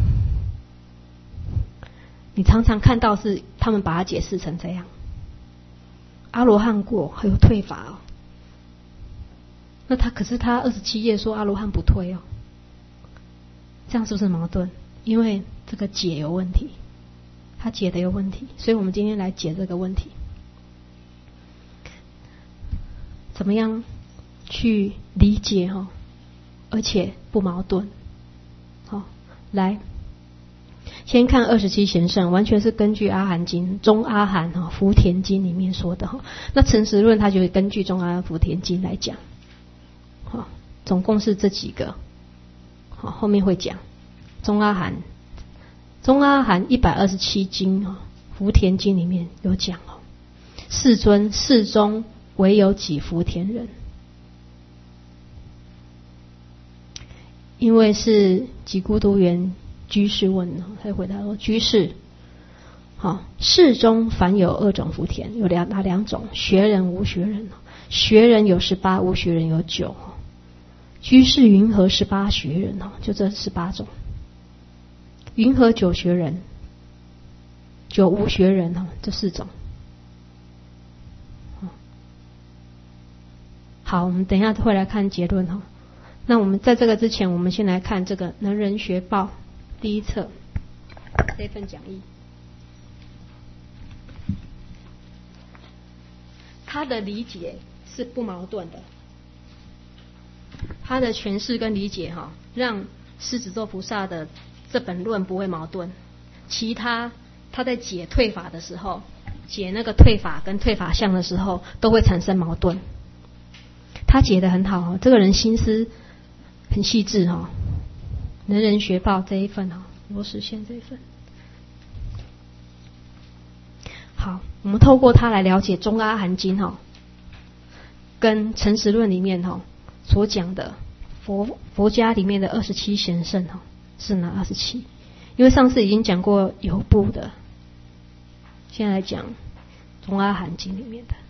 Speaker 1: 你常常看到是他们把它解释成这样，阿罗汉果还有退法哦。那可是他27页说阿罗汉不退哦，这样是不是矛盾？因为这个解有问题，他解的有问题，所以我们今天来解这个问题，怎么样去理解而且不矛盾。好，来先看27贤圣，完全是根据阿含经中阿含福田经里面说的那诚实论它就会根据中阿含福田经来讲，总共是这几个，后面会讲中阿含127经福田经里面有讲世尊世中唯有几福田人。因为是吉孤独园居士问，他回答说：居士，世中凡有2种福田，有哪2种？学人无学人。学人有18，无学人有9。居士云何18学人？就这18种。云何9学人？9无学人，这4种。好，我们等一下会来看结论。那我们在这个之前，我们先来看这个能人学报第1册这份讲义，他的理解是不矛盾的，他的诠释跟理解让狮子座菩萨的这本论不会矛盾。其他他在解退法的时候，解那个退法跟退法相的时候，都会产生矛盾。他解得很好，这个人心思很细致能人学报这一份罗实现这一份。好，我们透过它来了解中阿含经跟诚实论里面所讲的佛家里面的27贤圣是哪27？因为上次已经讲过有部的，现在来讲中阿含经里面的。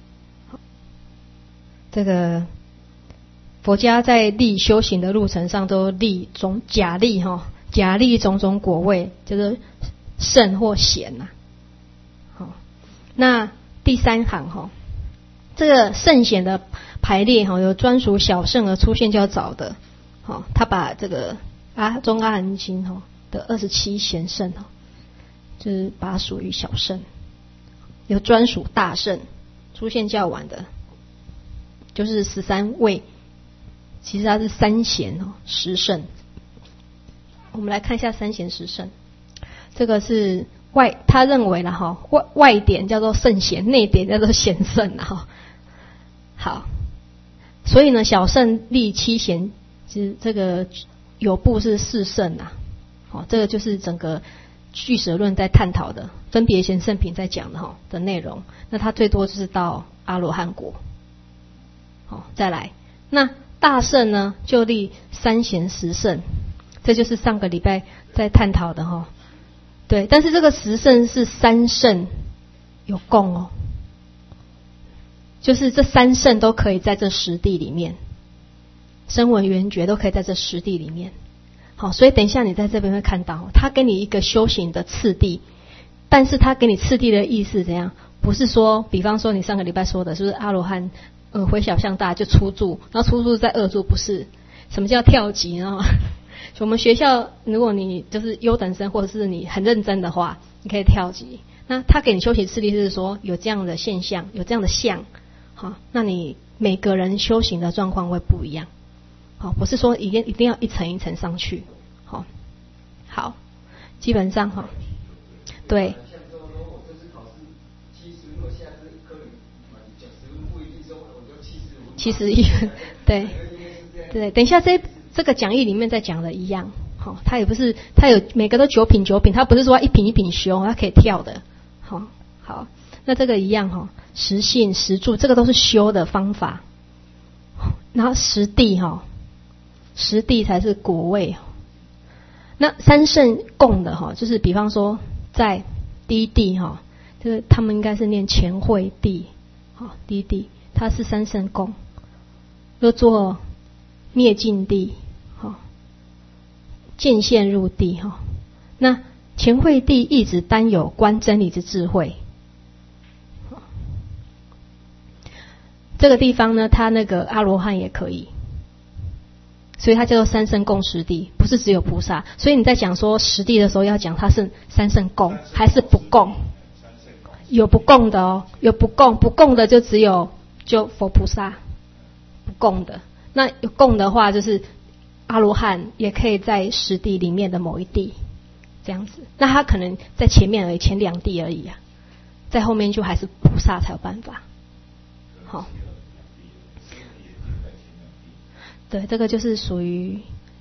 Speaker 1: 这个佛家在立修行的路程上都立假立假立种种果位，就是圣或贤呐。好，那第3行这个圣贤的排列有专属小圣而出现较早的，他把这个中阿含经的27贤圣就是把它属于小圣，有专属大圣出现较晚的，就是13位。其实它是3贤10圣。我们来看一下3贤10圣。这个是他认为啦外点叫做圣贤，内点叫做贤圣好，所以呢小圣立7贤，其实这个有部是4圣这个就是整个俱舍论在探讨的分别贤圣品在讲的内容。那它最多就是到阿罗汉果。再来那大圣呢就立3贤10圣，这就是上个礼拜在探讨的对，但是这个10圣是3圣有共就是这3圣都可以在这10地里面，声闻缘觉都可以在这10地里面。好，所以等一下你在这边会看到，他给你一个修行的次第，但是他给你次第的意思怎样？不是说，比方说你上个礼拜说的是不是阿罗汉回小向大就初住，然后初住再二住，不是。什么叫跳级呢？我们学校如果你就是优等生或者是你很认真的话，你可以跳级。那他给你修行次第是说有这样的现象，有这样的相，好，那你每个人修行的状况会不一样，好，不是说一定要一层一层上去，好，基本上对。71分，对，等一下这个讲义里面在讲的一样，他也不是，他有每个都9品9品，他不是说一品一品修，他可以跳的，好，那这个一样实信实住，这个都是修的方法，然后实地才是果位。那三圣共的就是比方说在第一地就是他们应该是念前会地，第一地它是三圣共。又做灭尽地，见现入地，那前会地一直单有观真理之智慧。这个地方呢，它那个阿罗汉也可以，所以它叫做三圣共实地，不是只有菩萨。所以你在讲说实地的时候，要讲它是三圣共还是不共？有不共的有不共的就只有佛菩萨。不共的，那有共的话就是阿罗汉也可以在实地里面的某一地这样子，那他可能在前面而已，前2地而已啊，在后面就还是菩萨才有办法。好，对，这个就是属于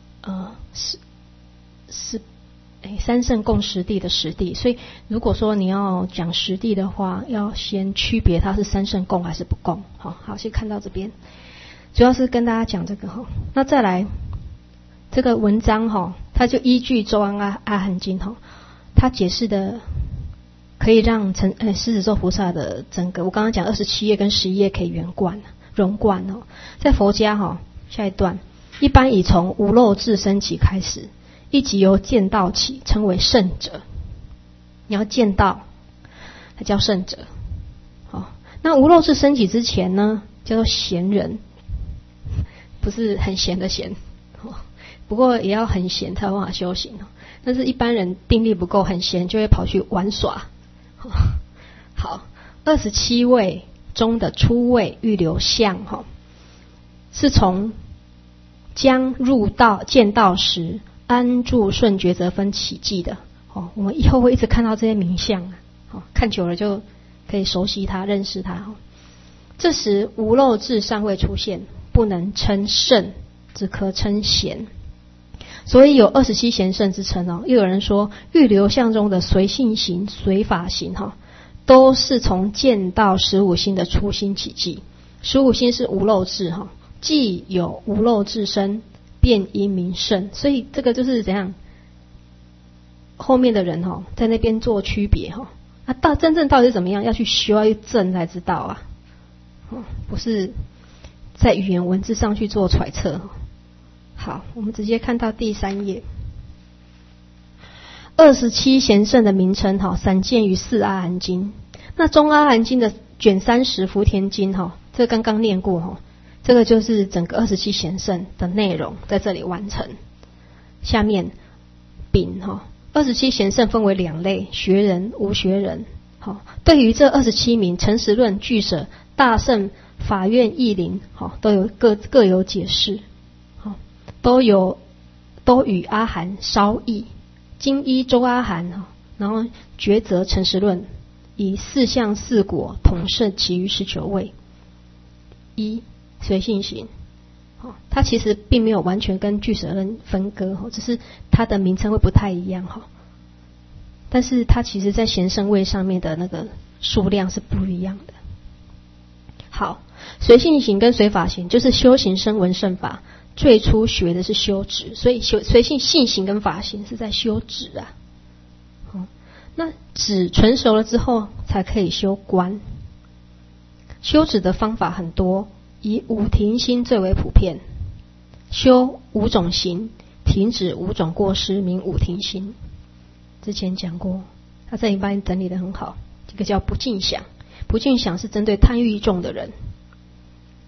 Speaker 1: 三圣共实地的实地，所以如果说你要讲实地的话，要先区别它是三圣共还是不共。好，先看到这边。主要是跟大家讲这个那再来这个文章它就依据周安阿含经它解释的可以让狮子座菩萨的整个我刚刚讲27页跟11页可以融贯在佛家下一段一般以从无漏智生起开始，一即由见道起，称为圣者。你要见道，它叫圣者。那无漏智升起之前呢，叫做闲人。不是很闲的闲，不过也要很闲才有办法修行。但是一般人定力不够，很闲就会跑去玩耍。好，27位中的初位预流相是从将入道见道时安住顺觉则分起计的。我们以后会一直看到这些名相，看久了就可以熟悉它，认识它。这时无漏智尚未出现，不能称圣，只可称贤。所以有27贤圣之称又有人说预流相中的随性行、随法行都是从见到15心的初心起计。15心是无漏智既有无漏智身，便因名圣。所以这个就是怎样，后面的人在那边做区别到真正到底是怎么样，要去修要去证才知道啊，不是在语言文字上去做揣测。好，我们直接看到第3页。27贤圣的名称散见于4阿含经。那中阿含经的卷30福田经这个刚刚念过这个就是整个27贤圣的内容在这里完成。下面丙27贤圣分为2类，学人无学人。对于这27名诚实论、俱舍、大乘法院义林都有各有解释，都与阿含稍异。经依周阿含然后抉择诚实论，以4相4果统摄其余19位。一随性行，它其实并没有完全跟俱舍论分割，只是它的名称会不太一样但是它其实在贤圣位上面的那个数量是不一样的。好，随性行跟随法行就是修行声闻圣法，最初学的是修止，所以随性行跟法行是在修止啊。那止纯熟了之后才可以修观。修止的方法很多，以五停心最为普遍，修5种行，停止5种过失，名五停心。之前讲过，他这里帮你整理得很好。这个叫不净想，不净想是针对贪欲重的人。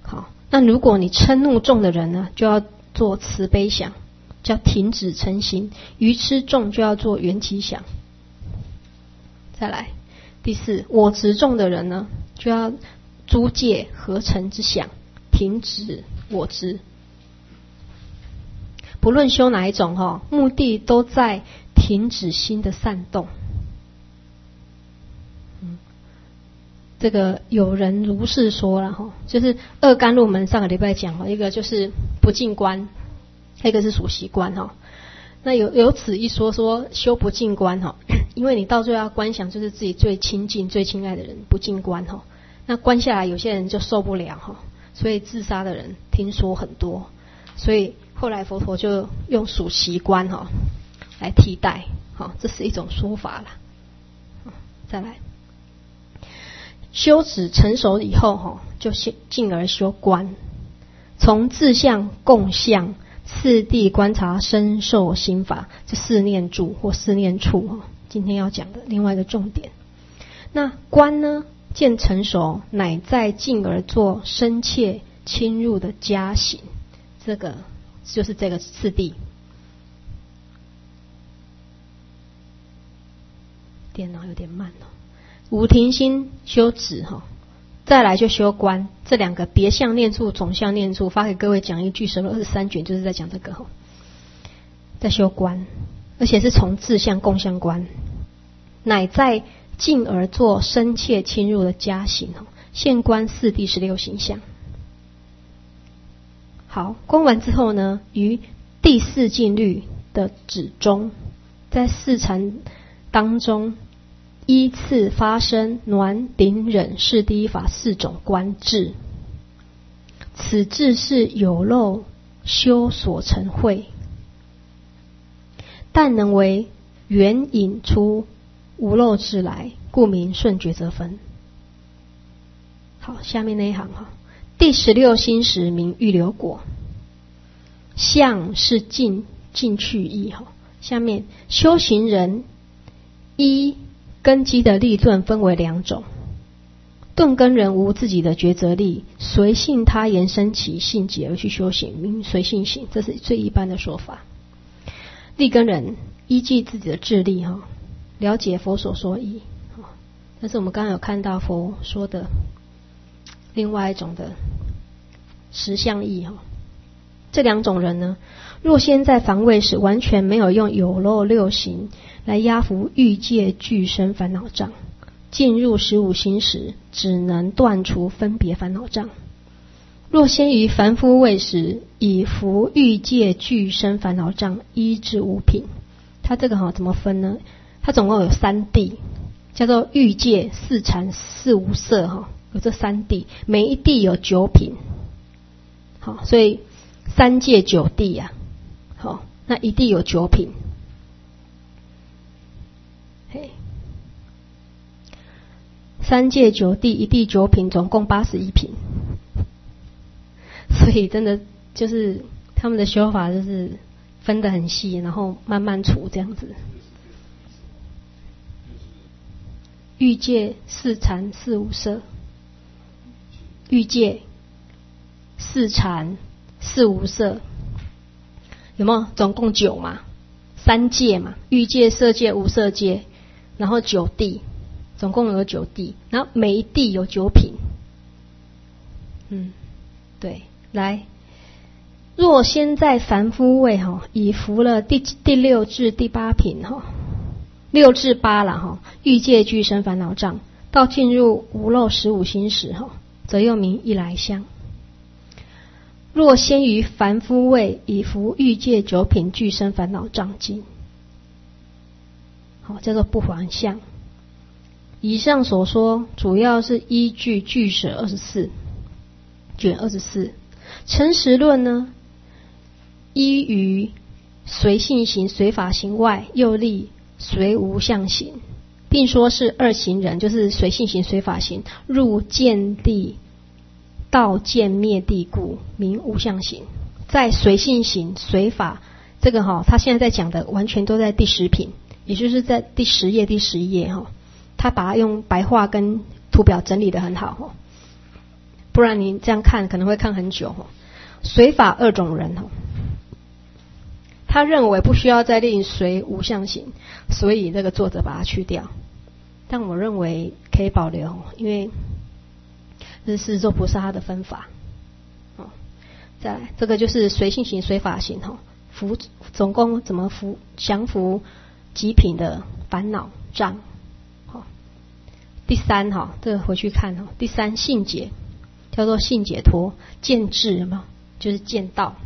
Speaker 1: 好，那如果你嗔怒重的人呢，就要做慈悲想，叫停止嗔心；愚痴重就要做缘起想。再来，第四，我执重的人呢，就要诸界合成之想，停止我执。不论修哪一种目的都在停止心的散动。这个有人如是说了就是二甘露门上个礼拜讲一个就是不净观，一个是属习观那有此一说修不净观因为你到最后要观想就是自己最亲近最亲爱的人不净观那观下来有些人就受不了所以自杀的人听说很多，所以后来佛陀就用属习观来替代这是一种说法啦。再来，修止成熟以后就进而修观，从自相共相次第观察身受心法，这四念住或四念处今天要讲的另外一个重点。那观呢见成熟，乃再进而做深切侵入的加行，这个就是这个次第。电脑有点慢无停心修止再来就修观，这两个别相念处总相念处发给各位讲义俱舍论23卷就是在讲这个在修观，而且是从自相共相观，乃再进而做深切侵入的加行现观四谛16行相。好，观完之后呢，于第四静虑的止中，在四禅当中依次发生暖顶忍是第一法四种观智，此智是有漏修所成慧，但能为缘引出无漏智来，故名顺觉则分。好，下面那一行第16心识名预流果，相是进去意下面修行人依根基的立顿分为两种，顿根人无自己的抉择力，随性他言生起性解而去修行，名随性行，这是最一般的说法。立根人依据自己的智力了解佛所说义，但是我们刚刚有看到佛说的另外一种的实相义这两种人呢，若先在防卫时完全没有用有漏六行来压服欲界俱生烦恼障，进入15心时只能断除分别烦恼障。若先于凡夫位时以服欲界俱生烦恼障一至五品，它这个怎么分呢？它总共有3谛，叫做欲界、四禅、四无色有这3谛，每一谛有9品。好，所以3界9谛啊，好，那一谛有9品。3界9谛，一谛9品，总共81品。所以真的就是他们的修法就是分得很细，然后慢慢除这样子。欲界、四禅、四无色，欲界、四禅、四无色，有没有？总共9嘛，3界嘛，欲界、色界、无色界，然后9谛，总共有9谛，然后每一谛有9品。对，来，若先在凡夫位已服了第6至第8品6至8了欲界俱生烦恼障，到进入无漏15心时则又名一来相。若先于凡夫位已服欲界9品俱生烦恼障尽，叫做不还相。以上所说主要是依据俱舍24卷24。诚实论呢，依于随性行、随法行外，又立随无相行，并说是2行人，就是随性行、随法行，入见地到见灭地故，名无相行。在随性行、随法这个他现在在讲的完全都在第10品，也就是在第10页、第11页他把它用白话跟图表整理得很好不然你这样看可能会看很久。随法二种人，他认为不需要再令随无相行，所以这个作者把它去掉。但我认为可以保留，因为这是释迦菩萨他的分法。再来，这个就是随性行、随法行，总共怎么降伏极品的烦恼障。第三，这个回去看，第三性解叫做性解脱，见智有没有？就是见道。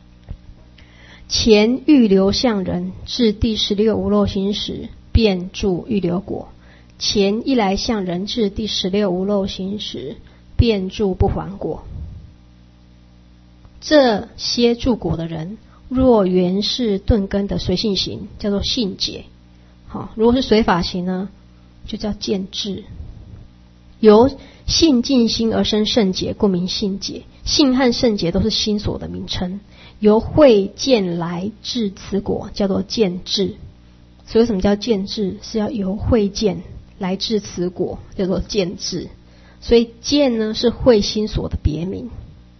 Speaker 1: 前预流相人至第16无漏心时，便住预流果；前一来相人至第16无漏心时，便住不还果。这些住果的人，若原是顿根的随性行，叫做性解。如果是随法行呢，就叫见智。由性净心而生圣解，故名性解。性和圣解都是心所的名称。由慧见来至此果，叫做见智。所以什么叫见智？是要由慧见来至此果，叫做见智。所以见呢是慧心所的别名。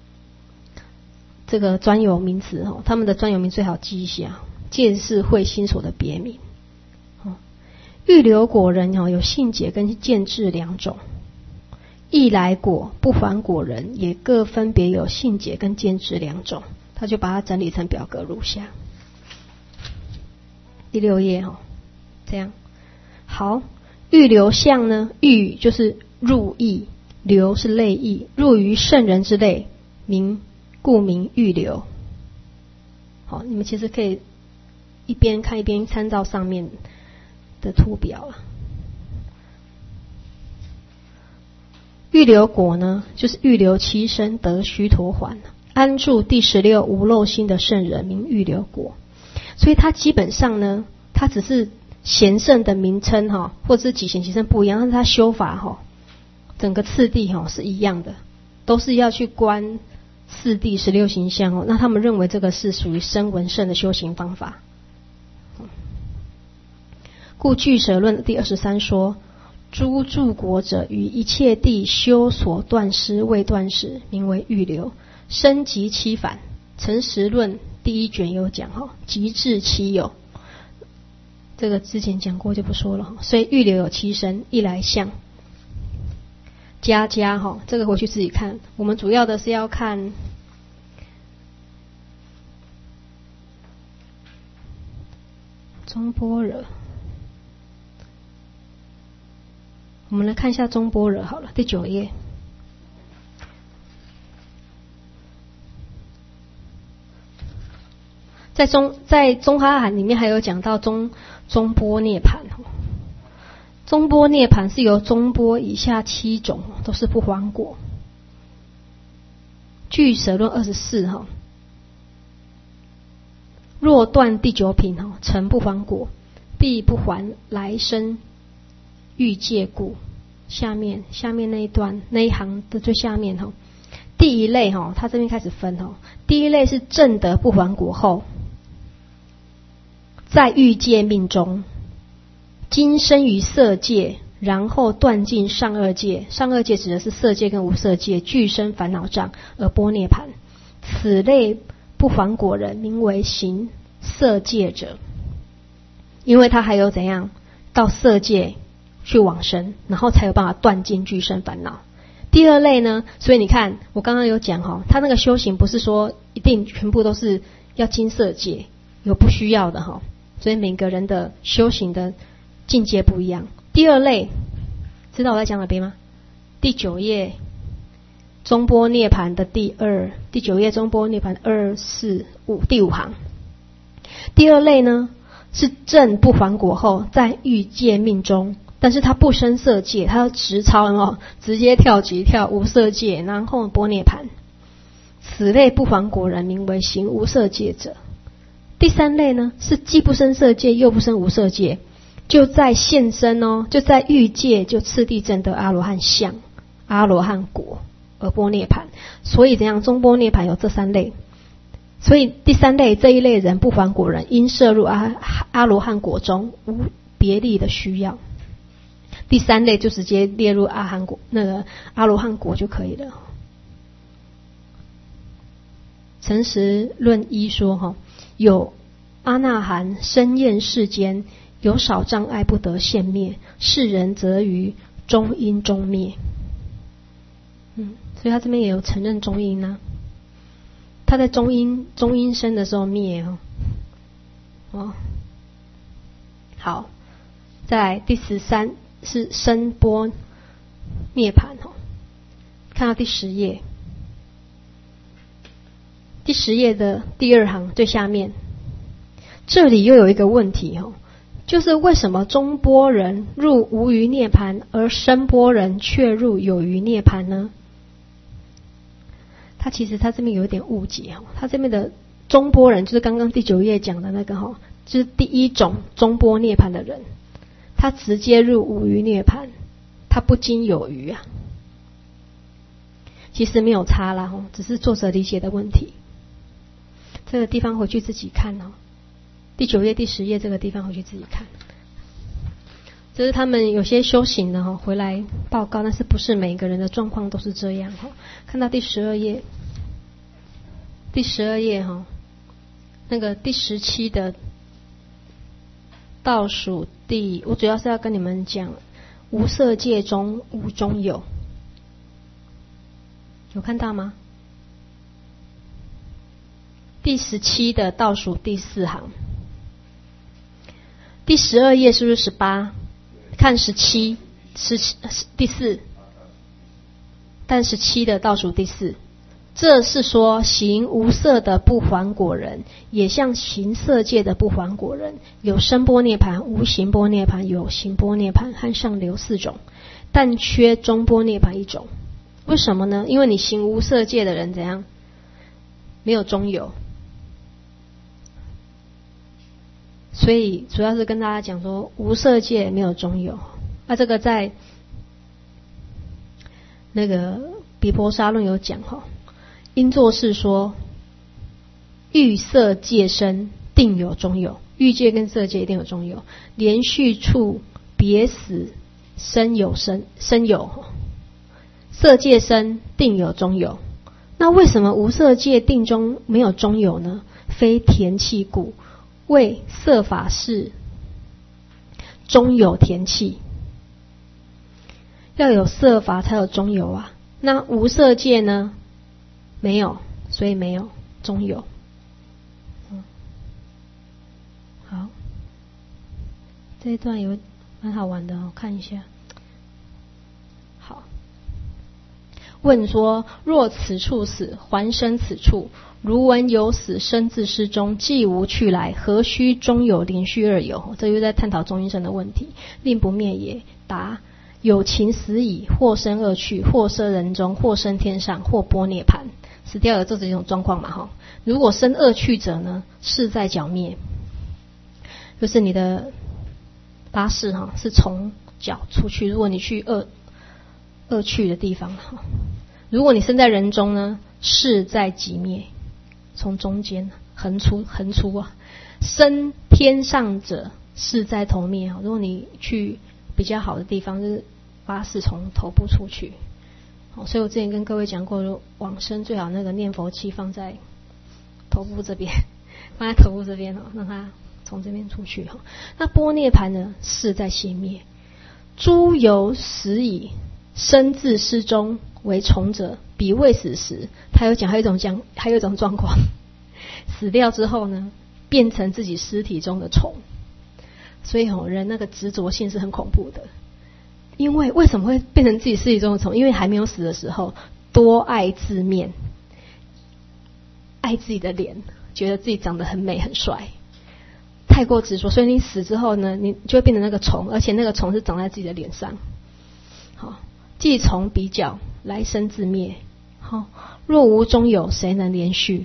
Speaker 1: 这个专有名词，他们的专有名最好记一下。见是慧心所的别名。预流果人有性解跟见智两种。一来果不还果人也各分别有性解跟见智两种，他就把它整理成表格如下。第6页这样。好，预流相呢，预就是入意，流是类意，入于圣人之类，故名预流。好，你们其实可以一边看一边参照上面的图表了。预流果呢，就是预流七身得须陀洹，安住第16无漏心的圣人，名预流果。所以它基本上呢，它只是贤圣的名称或者是几贤几圣不一样，但是它修法整个次第是一样的，都是要去观四谛16行相。那他们认为这个是属于声闻圣的修行方法。故俱舍论第23说，诸住果者于一切地修所断失未断时，名为预流。生极其反，成实论第1卷有讲极致其有，这个之前讲过就不说了。所以预流有7身，一来相加这个回去自己看。我们主要的是要看中般若。我们来看一下中般若好了，第9页。在中哈含里面还有讲到中般涅盘。中般涅盘是由中般以下7种都是不还果。俱舍论24若断第9品成不还果，必不还来生欲界故。下面那一段那一行的最下面第一类他这边开始分第一类是证得不还果后，在欲界命中，今生于色界，然后断尽上2界。上2界指的是色界跟无色界，俱生烦恼障而般涅盘。此类不还果人，名为行色界者，因为他还有怎样到色界去往生，然后才有办法断尽俱生烦恼。第2类呢，所以你看我刚刚有讲他那个修行不是说一定全部都是要经色界，有不需要的所以每个人的修行的境界不一样。第2类知道我在讲哪边吗？第9页中般涅盘的第9页中般涅盘2、4、5第5行。第2类呢是证不还果后，在欲界命中，但是他不生色界，他要直超直接跳级跳无色界，然后般涅盘。此类不还果人，名为行无色界者。第3类呢是既不生色界又不生无色界，就在现身就在欲界就次第证得阿罗汉相、阿罗汉果而般涅盘。所以怎样中般涅盘有这3类。所以第3类这一类人不还果人，应摄入阿罗汉果中，无别力的需要。第3类就直接列入阿罗汉果就可以了。 诚实论一说有阿那含身厌世间，有少障碍不得现灭，世人则于中阴中灭。所以他这边也有承认中阴啊，他在中阴身的时候灭好，在第13是声波涅槃看到第10页，第10页的第2行最下面，这里又有一个问题就是为什么中波人入无余涅槃，而声波人却入有余涅槃呢？他其实他这边有一点误解他这边的中波人就是刚刚第9页讲的那个就是第一种中波涅槃的人，他直接入无余涅槃，他不经有余啊。其实没有差啦只是作者理解的问题。这个地方回去自己看第9页第10页这个地方回去自己看。这是他们有些修行的回来报告，但是不是每个人的状况都是这样看到第12页，第12页那个第17的倒数我主要是要跟你们讲无色界中无中有，有看到吗？第17的倒数第4行，第12页是不是18？看17第4，但17的倒数第4，这是说行无色的不还果人，也像行色界的不还果人，有声波涅槃，无行波涅槃，有行波涅槃和上流4种，但缺中波涅槃1种。为什么呢？因为你行无色界的人怎样？没有中有。所以主要是跟大家讲说无色界没有中有这个在那个比婆沙论有讲因作是说欲色界身定有中有，欲界跟色界一定有中有，连续处别死生有色界身定有中有。那为什么无色界定中没有中有呢？非田气故，为色法是中有田气，要有色法才有中有啊。那无色界呢？没有，所以没有中有。好，这一段有蛮好玩的看一下。好，问说：若此处死，还生此处，如闻有死，生自失中，既无去来，何须中有连续2有？这又在探讨中阴身的问题。令不灭也。答：有情死矣，或生恶趣，或生人中，或生天上，或波涅槃。死掉了这几种状况嘛如果生恶趣者呢，是在脚灭，就是你的巴士是从脚出去。如果你去恶趣的地方如果你生在人中呢，是在己灭，从中间横出生天上者是在头灭如果你去比较好的地方，就是巴士从头部出去所以我之前跟各位讲过，往生最好那个念佛器放在头部这边，放在头部这边让它从这边出去那波涅槃呢，是在心灭。诸有死矣，生自失中为虫者，彼未死时，他有讲还有一种状况，死掉之后呢，变成自己尸体中的虫。所以人那个执着性是很恐怖的。因为为什么会变成自己尸体中的虫？因为还没有死的时候，多爱自面，爱自己的脸，觉得自己长得很美很帅，太过执着，所以你死之后呢，你就会变成那个虫，而且那个虫是长在自己的脸上。既从比较，来生自灭。若无中有，谁能连续？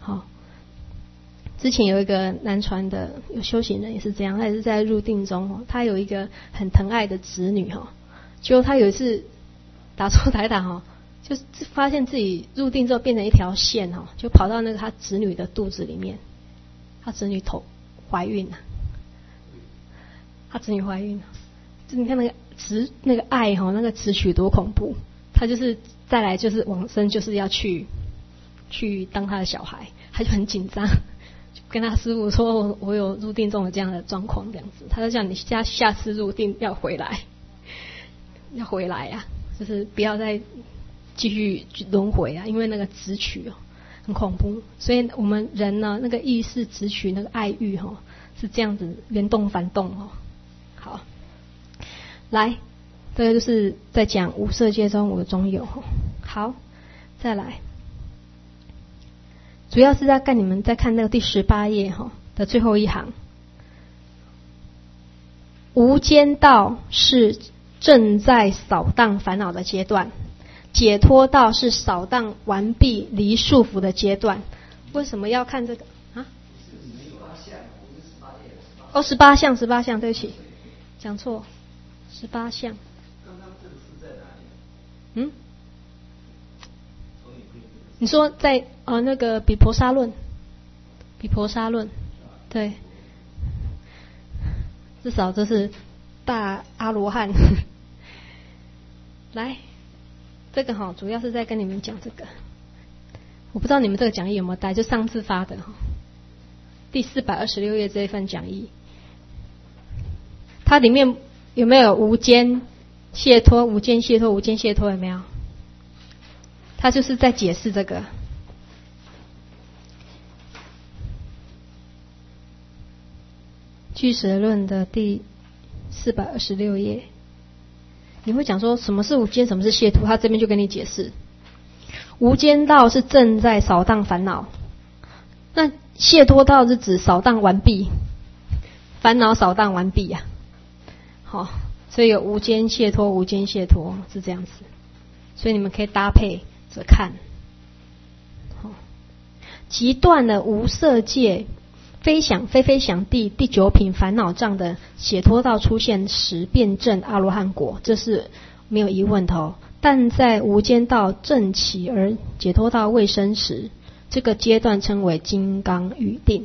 Speaker 1: 之前有一个南传的有修行人也是这样，他也是在入定中他有一个很疼爱的子女就他有一次打错台打就是发现自己入定之后变成一条线就跑到那个他子女的肚子里面，他子女怀孕了，就你看那个爱那个执取多恐怖。他就是再来就是往生，就是要去去当他的小孩，他就很紧张，就跟他师父说我有入定中的这样的状况这样子，他就叫你下次入定要回来啊，就是不要再继续轮回啊，因为那个执取很恐怖，所以我们人呢那个意识执取那个爱欲是这样子联动反动好，来，这个就是在讲无色界中无中有好，再来，主要是在跟你们在看那个第18页的最后一行，无间道是正在扫荡烦恼的阶段，解脱道是扫荡完毕离束缚的阶段。为什么要看这个啊？18项，对不起，讲错，18项。
Speaker 2: 刚刚这个是在哪里？
Speaker 1: 你说在那个比婆沙论，对，至少这是大阿罗汉。来，这个主要是在跟你们讲这个，我不知道你们这个讲义有没有带，就上次发的第426页这一份讲义，它里面有没有无间解脱？无间解脱有没有？他就是在解释这个。俱舍论的第426页，你会讲说什么是无间，什么是解脱？他这边就跟你解释，无间道是正在扫荡烦恼，那解脱道是指扫荡完毕，烦恼扫荡完毕啊。好，所以有无间解脱，无间解脱是这样子，所以你们可以搭配着看。即断了无色界非想非非想地第9品烦恼障的解脱道出现时，便证阿罗汉果，这是没有疑问的但在无间道正起而解脱道未生时，这个阶段称为金刚喻定。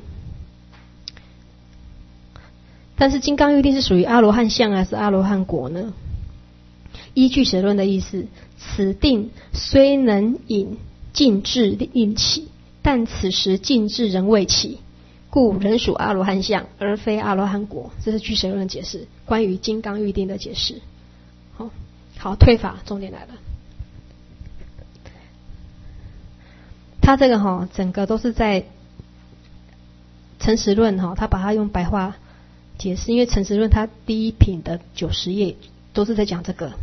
Speaker 1: 但是金刚喻定是属于阿罗汉相还是阿罗汉果呢？依俱舍论的意思，此定虽能引尽智令起，但此时尽智仍未起，故仍属阿罗汉相，而非阿罗汉果。这是俱舍论的解释，关于金刚喻定的解释。好，退法重点来了。他这个整个都是在诚实论他把它用白话解释，因为诚实论它第1品的90页都是在讲这个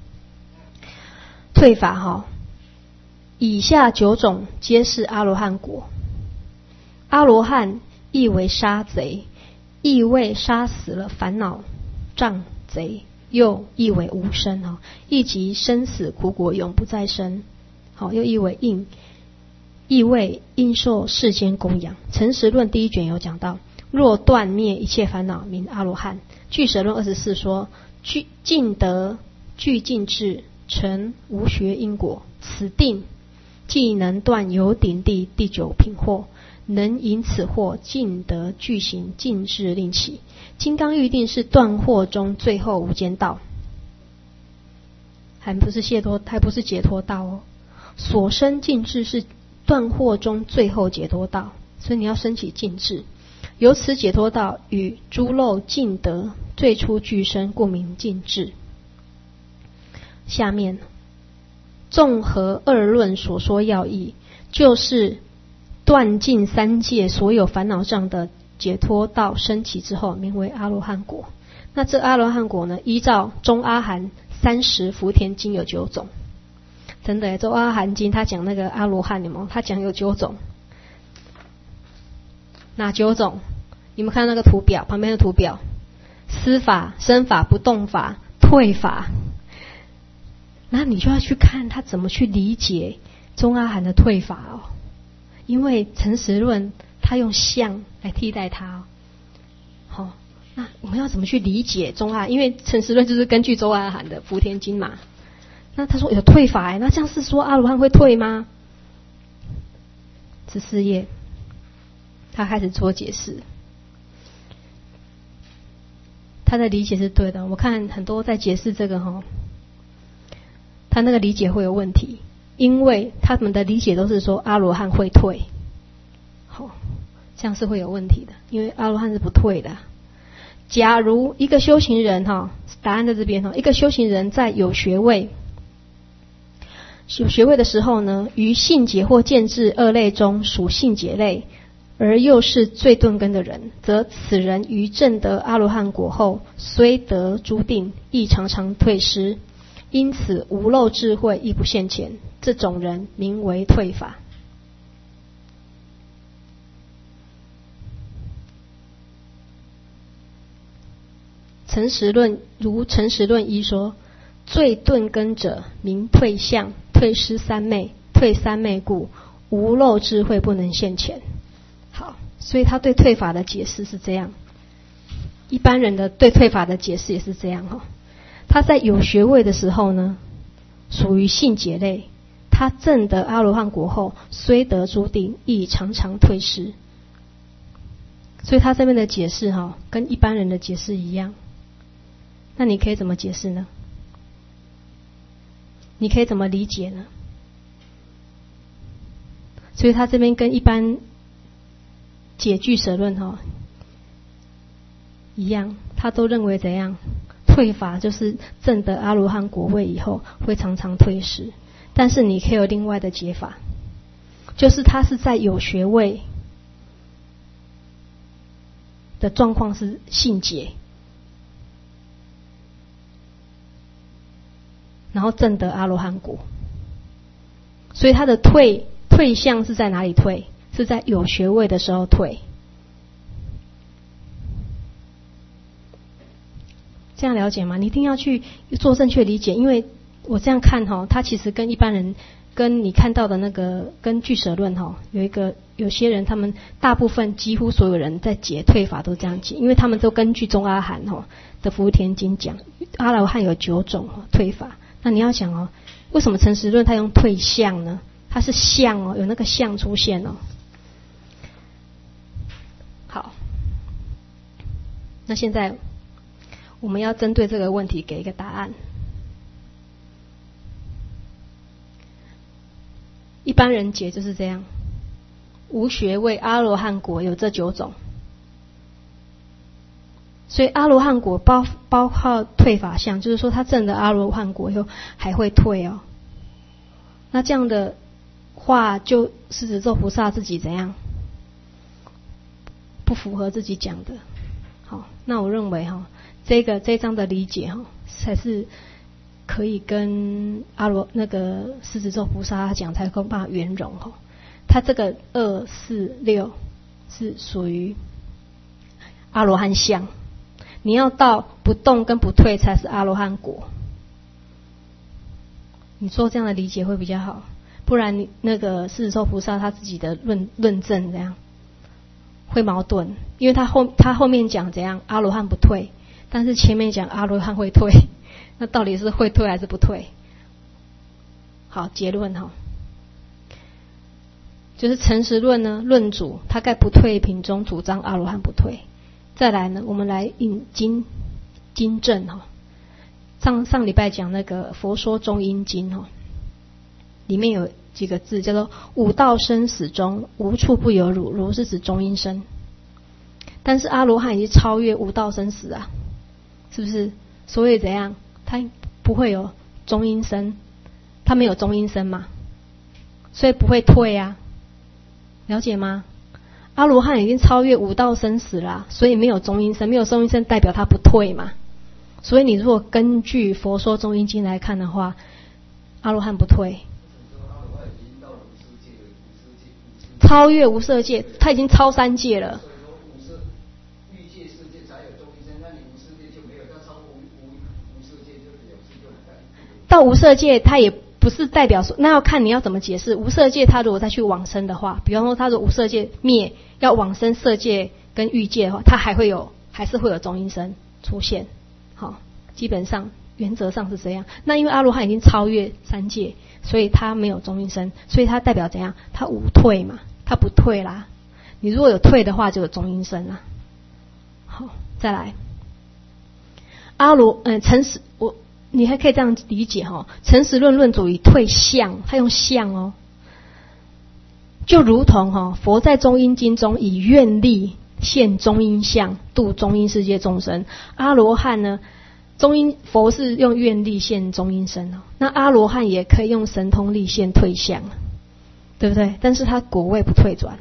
Speaker 1: 退法以下9种皆是阿罗汉果。阿罗汉意为杀贼，意为杀死了烦恼障贼，又意为无生意即生死苦果永不再生。又意为意为应受世间供养。诚实论第1卷有讲到，若断灭一切烦恼名阿罗汉。俱舍论24说，尽得具尽智，成无学因果，此定既能断有顶地第9品惑，能引此惑尽得具行尽智令起。金刚喻定是断惑中最后无间道，还不是解脱，还不是解脱道所生尽智是断惑中最后解脱道，所以你要升起尽智。由此解脱道与诸漏尽得最初俱生，故名尽智。下面综合二论所说要义，就是断尽3界所有烦恼障的解脱道升起之后，名为阿罗汉果。那这阿罗汉果呢，依照中阿含30福田经有9种。真的，中阿含经他讲那个阿罗汉，你们他讲有9种。哪9种？你们看那个图表，旁边的图表，思法、生法、不动法、退法。那你就要去看他怎么去理解中阿含的退法因为诚实论他用相来替代它那我们要怎么去理解中阿含？因为诚实论就是根据中阿含的福田经嘛。那他说有退法那这样是说阿罗汉会退吗？14页他开始做解释，他的理解是对的。我看很多在解释这个他那个理解会有问题。 因为他们的理解都是说阿罗汉会退，好，这样是会有问题的，因为阿罗汉是不退的。假如一个修行人答案在这边一个修行人在有学位的时候呢，于性解或见智二类中属性解类，而又是最顿根的人，则此人于证得阿罗汉果后，虽得诸定，亦常常退失，因此无漏智慧亦不现前，这种人名为退法。诚实论如诚实论一说，最顿根者名退相，退失三昧，退三昧故，无漏智慧不能现前。好，所以他对退法的解释是这样，一般人的对退法的解释也是这样他在有学位的时候呢，属于性解类，他证得阿罗汉果后，虽得诸定，亦常常退失。所以他这边的解释跟一般人的解释一样。那你可以怎么解释呢？你可以怎么理解呢？所以他这边跟一般解俱舍论一样，他都认为怎样？退法就是证得阿罗汉果位以后会常常退失，但是你可以有另外的解法，就是他是在有学位的状况是性解，然后证得阿罗汉果，所以他的退相是在哪里退？是在有学位的时候退。这样了解吗？你一定要去做正确理解，因为我这样看他其实跟一般人，跟你看到的那个跟俱舍论有些人他们大部分几乎所有人在解退法都这样解，因为他们都根据中阿含的福田经讲，阿罗汉有9种退法。那你要想为什么诚实论他用退相呢？它是相有那个相出现好，那现在我们要针对这个问题给一个答案。一般人解就是这样，无学位阿罗汉果有这9种，所以阿罗汉果包括退法相，就是说他证的阿罗汉果以后还会退那这样的话，就狮子座菩萨自己怎样？不符合自己讲的。好，那我认为这一章的理解才是可以跟那个狮子座菩萨讲才够办法圆融他这个2、4、6是属于阿罗汉相，你要到不动跟不退才是阿罗汉果。你做这样的理解会比较好，不然你那个狮子座菩萨他自己的论证这样会矛盾，因为他后面讲怎样阿罗汉不退，但是前面讲阿罗汉会退，那到底是会退还是不退？好，结论就是诚实论呢，论主他在不退品中主张阿罗汉不退。再来呢，我们来引经证上礼拜讲那个佛说中阴经里面有几个字叫做五道生死中无处不有汝，汝是指中阴身。但是阿罗汉已经超越五道生死是不是？所以怎样？他不会有中阴身，他没有中阴身嘛，所以不会退了解吗？阿罗汉已经超越五道生死所以没有中阴身，没有中阴身代表他不退嘛。所以你如果根据佛说中阴经来看的话，阿罗汉不退，超越无色界，他已经超3界了。到无色界他也不是代表说，那要看你要怎么解释。无色界他如果再去往生的话，比方说他说无色界灭要往生色界跟欲界的话，他还是会有中阴身出现。好，基本上原则上是这样。那因为阿罗汉已经超越3界，所以他没有中阴身，所以他代表怎样？他无退嘛，他不退啦。你如果有退的话，就有中阴身啦。好，再来诚实你还可以这样理解哈，诚实论论主以退相，他用相哦，就如同哈佛在中阴经中以愿力现中阴相，度中阴世界众生。阿罗汉呢，中阴佛是用愿力现中阴身哦，那阿罗汉也可以用神通力现退相，对不对？但是他果位不退转。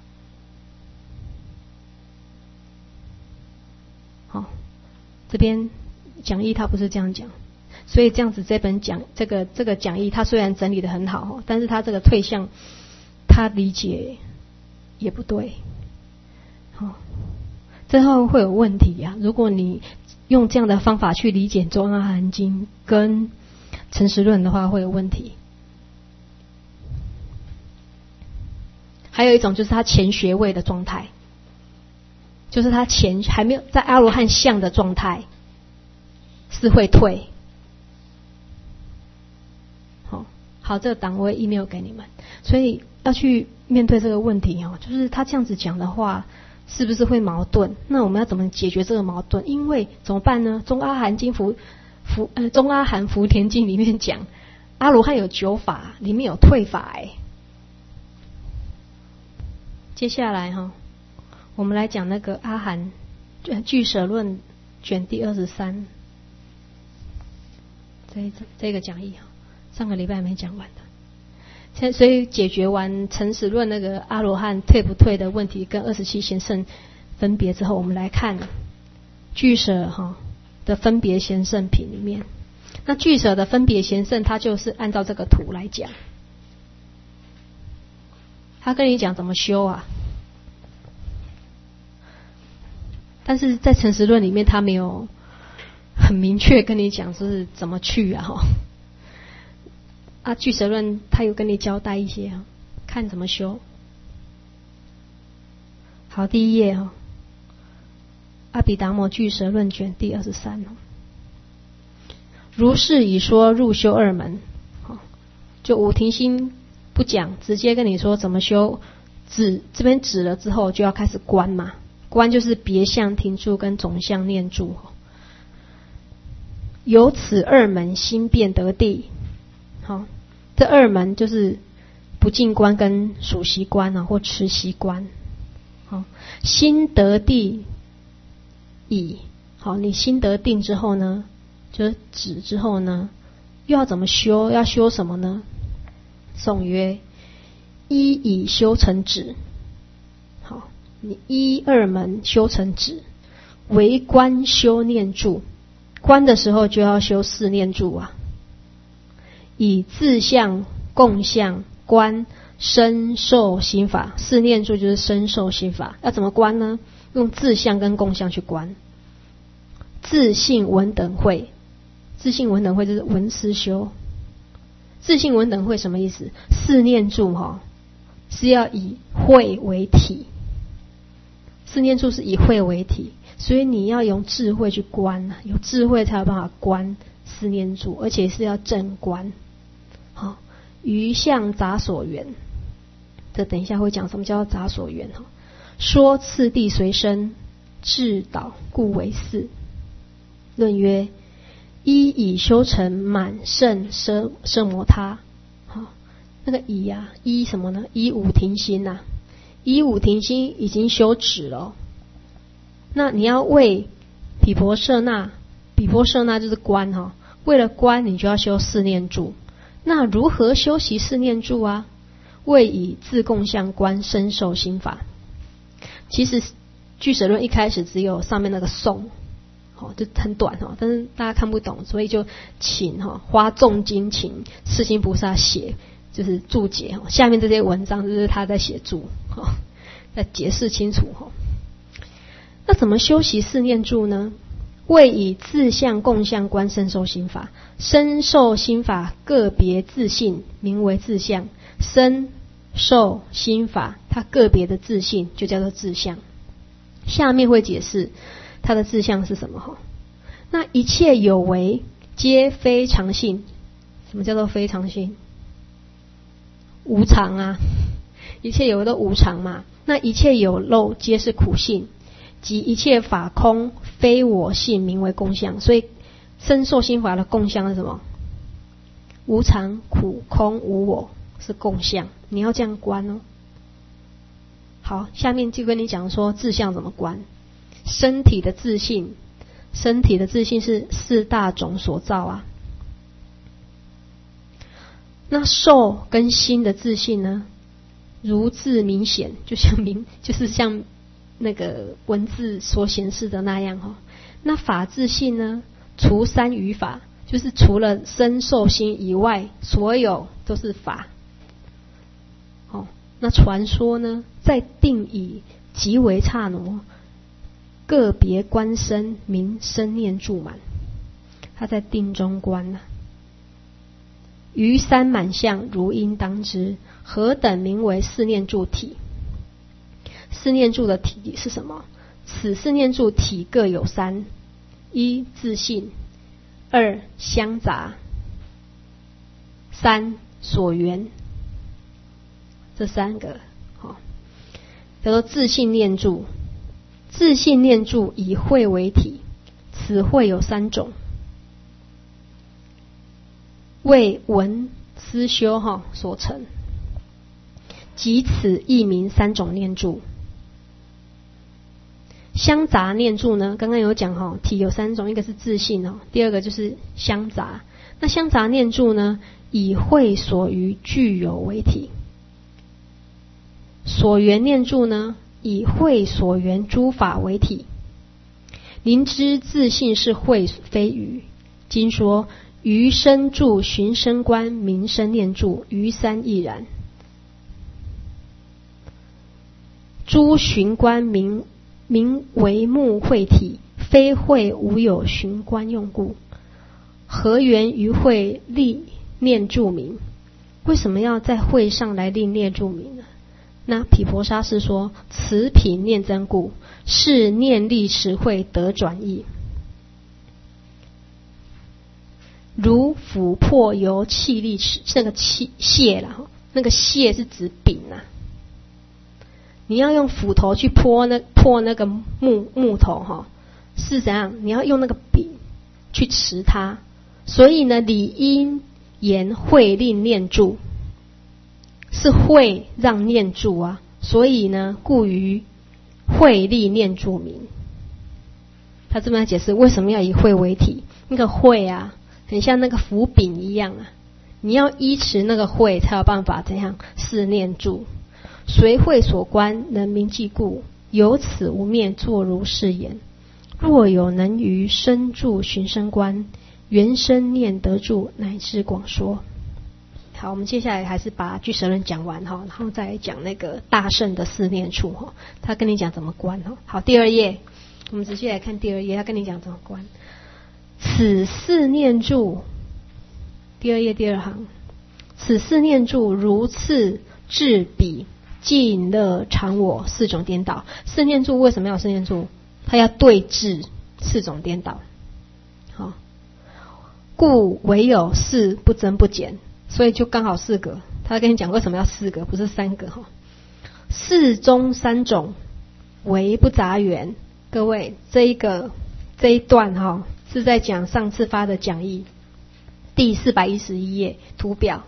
Speaker 1: 好，这边讲义他不是这样讲，所以这样子这本讲这个讲义，他虽然整理得很好，但是他这个退相，他理解也不对。好，最后会有问题啊！如果你用这样的方法去理解中阿含经跟诚实论的话，会有问题。还有一种就是他前学位的状态，就是他前还没有在阿罗汉相的状态是会退。好，这个档我会 email 给你们，所以要去面对这个问题哦，就是他这样子讲的话，是不是会矛盾？那我们要怎么解决这个矛盾？因为怎么办呢？中阿含福田经里面讲，阿罗汉有9法，里面有退法哎。接下来哈，我们来讲那个阿含俱舍论卷第23，这个讲义哈，上个礼拜没讲完的。所以解决完诚实论那个阿罗汉退不退的问题跟27贤圣分别之后，我们来看俱舍哈的分别贤圣品里面。那俱舍的分别贤圣，它就是按照这个图来讲，他跟你讲怎么修啊，但是在诚实论里面他没有很明确跟你讲是怎么去啊俱舍论他有跟你交代一些看怎么修。好，第一页阿毗达摩俱舍论卷第23如是已说入修2门，就五停心不讲，直接跟你说怎么修。这边指了之后就要开始观嘛，观就是别相停住跟总相念住。由此2门心便得地。好，这2门就是不净观跟属习观或持习观。好，心得地已。好，你心得定之后呢，就是止之后呢，又要怎么修？要修什么呢？颂曰：一以修成止。好，你1、2门修成止，为观修念住。观的时候就要修4念住啊。以自相、共相观身受心法，4念住就是身受心法。要怎么观呢？用自相跟共相去观。自性闻等会，自性闻等会就是闻思修。自性闻等会什么意思？4念住是要以慧为体，4念住是以慧为体，所以你要用智慧去观，有智慧才有办法观4念住，而且是要正观。好，余相杂所缘，这等一下会讲什么叫杂所缘。说次第随身，智导故为4。论曰：一以修成满胜奢摩他。好，那个以啊，一什么呢？以五停心啊，以五停心已经修止了。那你要为毗婆舍那，毗婆舍那就是观为了观你就要修4念住。那如何修习4念住啊？为以自共相观身受心法。其实俱舍论一开始只有上面那个颂，就很短但是大家看不懂，所以就请花重金请世亲菩萨写，就是注解下面这些文章就是他在写注在解释清楚那怎么修习4念住呢？为以自相共相观身受心法，身受心法个别自性名为自相，身受心法它个别的自性就叫做自相。下面会解释它的自相是什么那一切有为皆非常性。什么叫做非常性？无常啊，一切有为都无常嘛。那一切有漏皆是苦性，即一切法空非我性名为空相。所以身受心法的共相是什么？无常、苦、空、无我是共相，你要这样观哦。好，下面就跟你讲说自相怎么观。身体的自性，身体的自性是四大种所造啊。那受跟心的自性呢，如字明显，就是像那个文字所显示的那样哈。那法自性呢，除三余法，就是除了身受心以外，所有都是法。哦，那传说呢，在定以极为刹那，个别观身，名身念住满。他在定中观啊。余三满相，如应当知，何等名为四念住体？四念住的体是什么？此四念住体各有三：一自性，二相杂，三所缘。这三个叫做自性念住。自性念住以慧为体，此慧有三种。为闻思修所成，即此亦名三种念住。相杂念住呢，刚刚有讲体有三种，一个是自性第二个就是相杂。那相杂念住呢，以慧所余具有为体。所缘念住呢，以慧所缘诸法为体。灵知自性是慧非余，经说余生住寻生观，名生念住，余三亦然。诸寻观名为目慧体，非慧无有寻观用故。何缘于慧立念住名？为什么要在慧上来立念住名呢？那毗婆沙是说，此品念真故，是念力实慧得转易。如斧破油气力齿，那个蟹啦，那个蟹是指柄啊。你要用斧头去破那个木头是怎样？你要用那个柄去持它。所以呢，理应言慧令念住，是慧让念住啊。所以呢，故于慧立念住名。他这么来解释为什么要以慧为体。那个慧啊，很像那个斧柄一样啊，你要依持那个慧，才有办法怎样是念住。随慧所观，能明记故，由此无灭，作如是言。若有能于身住寻生观，原生念得住，乃至广说。好，我们接下来还是把俱舍论讲完然后再讲那个大乘的四念处他跟你讲怎么观好，第二页，我们直接来看第二页，他跟你讲怎么观。此四念住，第二页第二行，此四念住如次至彼尽乐常我四种颠倒。四念住为什么要四念住？它要对治四种颠倒。好，故唯有四不增不减，所以就刚好四个。他跟你讲为什么要四个，不是三个四中三种为不杂缘。各位，这一段是在讲上次发的讲义第411页图表，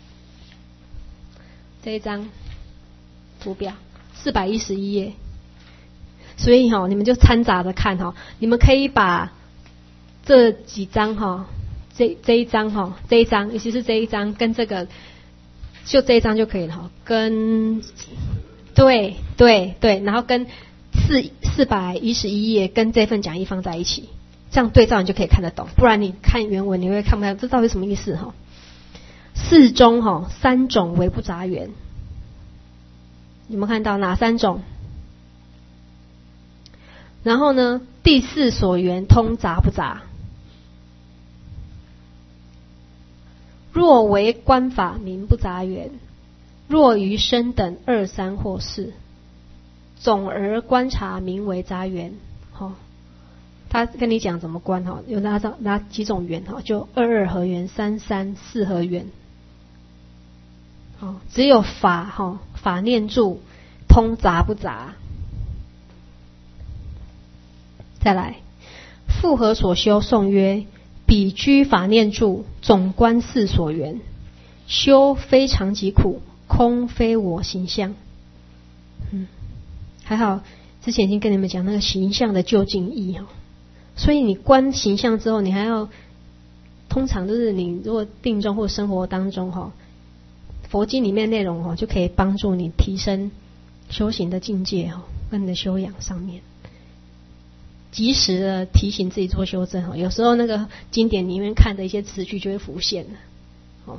Speaker 1: 这一张图表411页。所以你们就掺杂着看你们可以把这几张这一张这一张，尤其是这一张跟这个，就这一张就可以了跟对，然后跟411页跟这份讲义放在一起，这样对照你就可以看得懂。不然你看原文你会看不到这到底什么意思四中三种为不杂缘。有没有看到哪三种？然后呢，第四所缘通杂不杂？若为观法名不杂缘，若于身等二三或四，总而观察名为杂缘。他跟你讲怎么观有哪几种缘就22合缘、334合缘。只有法法念住通杂不杂。再来，复合所修颂曰： 彼居法念住，总观四所缘，修非常即苦，空非我形象。还好之前已经跟你们讲那个形象的究竟义哦，所以你观形象之后，你还要通常就是你如果定中或生活当中哈，佛经里面内容哈就可以帮助你提升修行的境界哈，跟你的修养上面，及时的提醒自己做修正哈。有时候那个经典里面看的一些词句就会浮现了哦。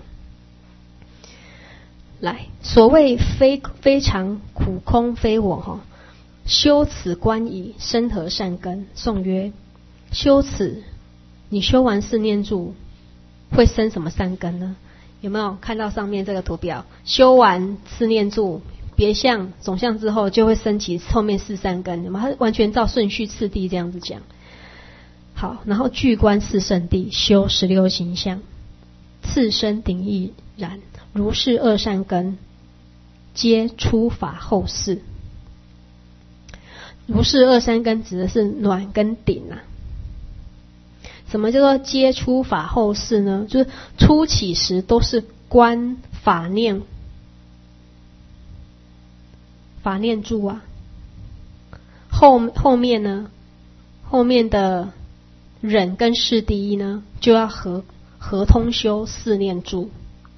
Speaker 1: 来，所谓非常苦空非我哈，修此观已，生何善根？颂曰：修此，你修完四念住会生什么善根呢？有没有看到上面这个图表？修完四念住别相总相之后，就会升起后面四善根，有没有？它完全照顺序次第这样子讲。好，然后具观四圣谛，修16行相，次生顶亦然。如是二善根，皆出法后世。如是二善根指的是暖跟顶啊。什么叫做皆出法后世呢？就是初起时都是观法念住啊，后面呢，后面的忍跟事第一呢，就要合通修四念住。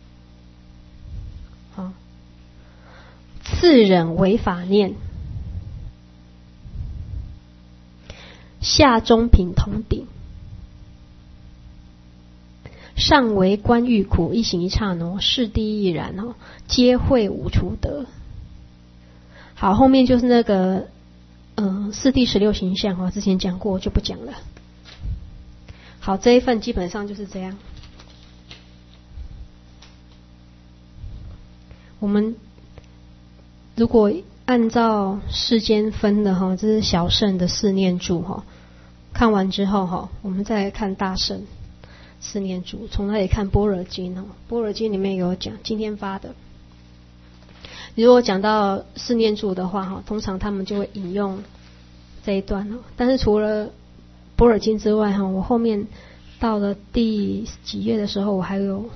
Speaker 1: 好，次忍为法念，下中品同顶，上为观欲苦，一行一刹那，是第亦然哦，皆会无除得。好，后面就是那个四谛16行相哦，之前讲过就不讲了。好，这一份基本上就是这样。我们如果按照世间分的哈，这是小乘的四念住哈，看完之后哈，我们再来看大乘四念住，从那里看般若经哦，般若经里面有讲今天发的。如果讲到四念住的话哈，通常他们就会引用这一段哦。但是除了般若经之外哈，我后面到了第几页的时候，我还有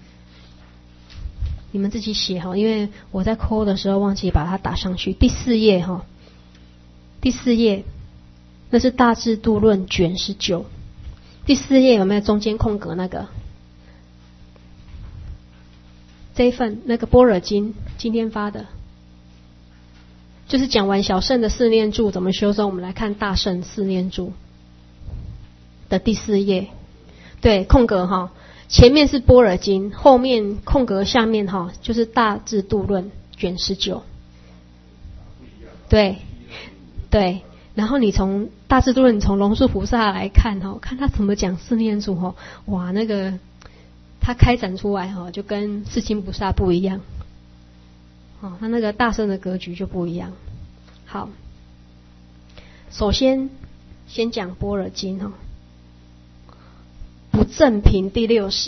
Speaker 1: 你们自己写哈，因为我在抠的时候忘记把它打上去。第4页哈，第4页那是大智度论卷19。第4页有没有中间空格那个？这一份那个般若经今天发的，就是讲完小乘的四念住怎么修之后，我们来看大乘四念住的第4页。对，空格哈，前面是般若经，后面空格下面哈就是大智度论卷19。对对，然后你从大智度论，你从龙树菩萨来看哈，看他怎么讲四念住哈，哇，那个他开展出来哈，就跟世亲菩萨不一样。哦，他那个大乘的格局就不一样。好，首先讲般若经哈。不正品第60，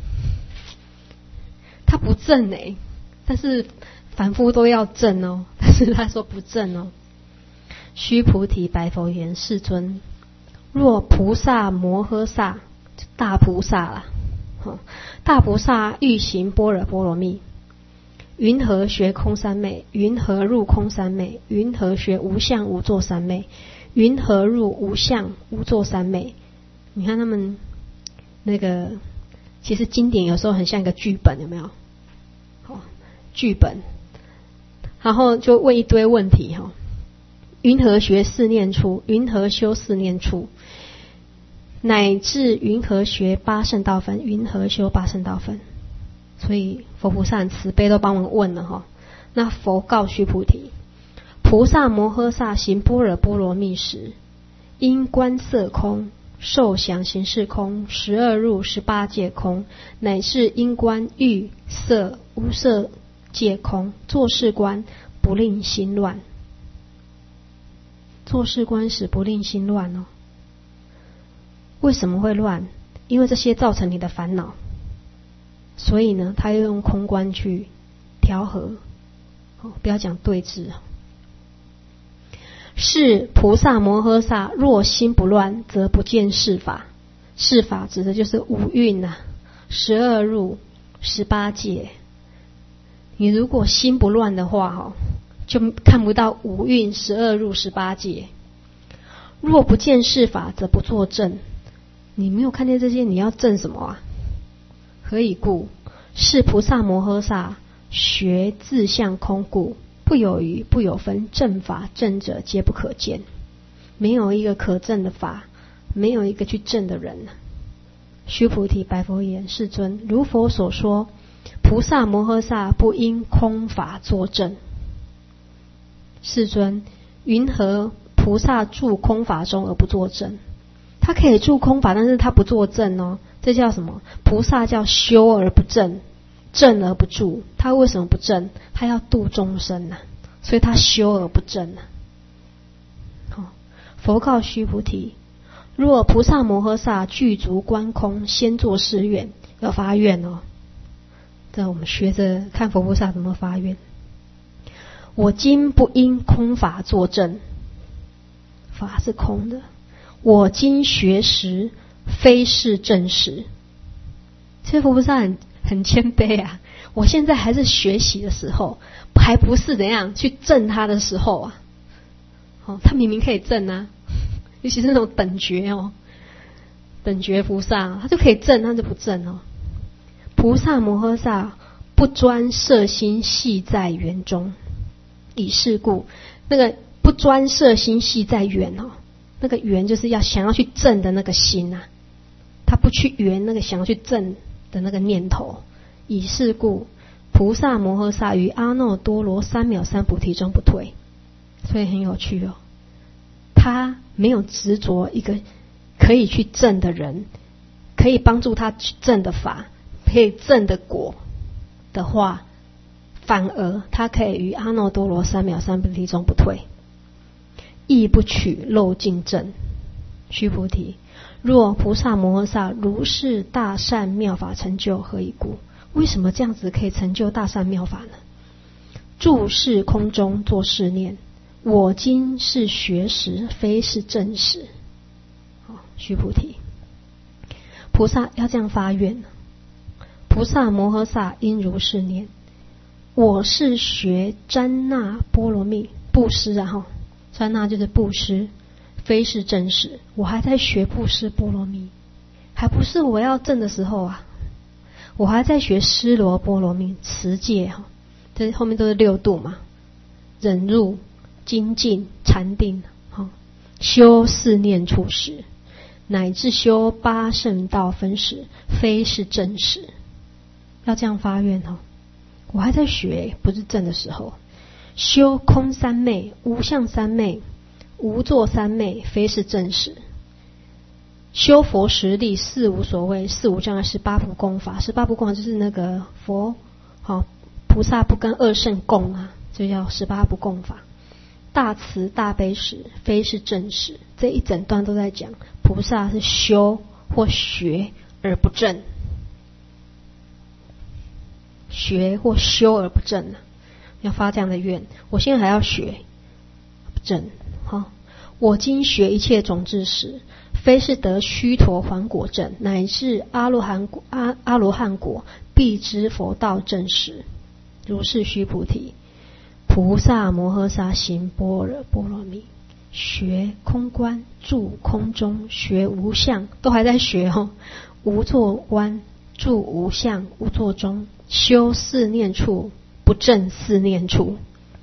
Speaker 1: 他不正但是凡夫都要正哦，但是他说不正哦。须菩提白佛言：世尊，若菩萨摩诃萨，大菩萨啦，大菩萨欲行般若波罗蜜，云何学空三昧？云何入空三昧？云何学无相无作三昧？云何入无相无作三昧？你看他们那个，其实经典有时候很像一个剧本，有没有？好，剧本，然后就问一堆问题哈。云何学四念处？云何修四念处？乃至云何学八圣道分？云何修八圣道分？所以佛菩萨很慈悲，都帮我们问了哈。那佛告须菩提：菩萨摩诃萨行般若波罗蜜时，因观色空。受想行识空，12入18界空，乃是因观欲色无色界空，作是观不令心乱。作是观时不令心乱哦。为什么会乱？因为这些造成你的烦恼，所以呢，他要用空观去调和。不要讲对治。是菩萨摩诃萨若心不乱，则不见是法。 世法指的就是五蕴啊，12入18界。你如果心不乱的话就看不到五蕴12入18界。若不见世法，则不作证。你没有看见这些，你要证什么啊？何以故？是菩萨摩诃萨学自相空故，不有余，不有分，正法正者皆不可见。没有一个可证的法，没有一个去证的人。须菩提，白佛言：世尊，如佛所说，菩萨摩诃萨不因空法作证。世尊，云何菩萨住空法中而不作证？他可以住空法，但是他不作证哦。这叫什么？菩萨叫修而不证，证而不住。他为什么不证？他要度众生啊，所以他修而不证啊。佛告须菩提：若菩萨摩诃萨具足观空，先作誓愿，要发愿哦。这我们学着看佛菩萨怎么发愿。我今不因空法作证，法是空的。我今学识，非是正实。其实佛菩萨很谦卑啊。我现在还是学习的时候，还不是怎样去证他的时候啊。他明明可以证啊，尤其是那种等觉等觉菩萨，他就可以证，他就不证菩萨摩诃萨不专摄心系在缘中，以是故，那个不专摄心系在缘那个缘就是想要去证的那个心啊，他不去缘那个想要去证的那个念头。以是故，菩萨摩诃萨于阿耨多罗三藐三菩提中不退。所以很有趣他没有执着一个可以去证的人，可以帮助他去证的法，可以证的果的话，反而他可以于阿耨多罗三藐三菩提中不退，亦不取漏尽证。须菩提，若菩萨摩诃萨如是大善妙法成就，何以故？为什么这样子可以成就大善妙法呢？住是空中作是念：我今是学识，非是正实。须菩提，菩萨要这样发愿。菩萨摩诃萨应如是念：我是学瞻那波罗蜜，布施瞻那就是布施，非是正实。我还在学布施波罗蜜，还不是我要证的时候啊。我还在学施罗波罗蜜，持戒这后面都是6度嘛，忍辱、精进、禅定修4念处时，乃至修8圣道分时，非是正实。要这样发愿我还在学，不是正的时候。修空三昧、无相三昧、无作三昧，非是正实。修佛实力4无所谓、4无障碍18不共法。18不共法就是那个佛菩萨不跟二圣共啊，就叫18不共法。大慈大悲时，非是正实。这一整段都在讲菩萨是修或学而不正，学或修而不正要发这样的愿。我现在还要学不正我今学一切种智时，非是得须陀洹果证，乃至阿罗汉果，必知佛道正实。如是须菩提，菩萨摩诃萨行般若波罗蜜，学空观，住空中，学无相，都还在学无作观，住无相，无作中，修4念处，不证4念处。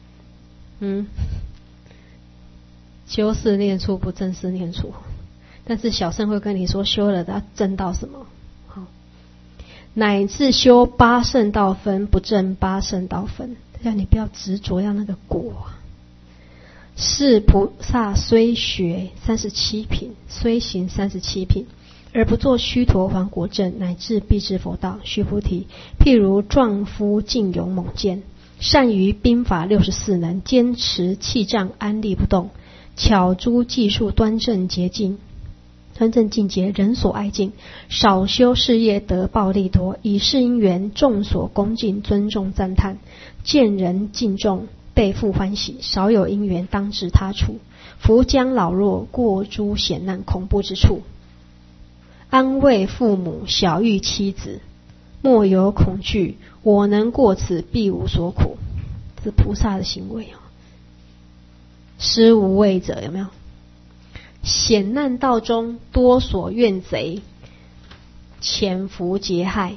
Speaker 1: 修4念处，不证4念处。但是小乘会跟你说，修了要证到什么？乃至修8圣道分，不证8圣道分。叫你不要执着要那个果。是菩萨虽学37品，虽行37品，而不作须陀洹果证，乃至必知佛道。须菩提，譬如壮夫劲勇猛健，善于兵法64能，坚持气障，安立不动，巧诸技术，端正洁净，端正净洁，人所爱敬，少修事业，得报利多，以是因缘，众所恭敬，尊重赞叹，见人敬重，倍复欢喜。少有因缘，当至他处，扶将老弱，过诸险难恐怖之处，
Speaker 3: 安慰父母，晓育妻子，莫有恐惧。我能过此，必无所苦。这是菩萨的行为。施无畏者，有没有？险难道中，多所怨贼，潜伏劫害。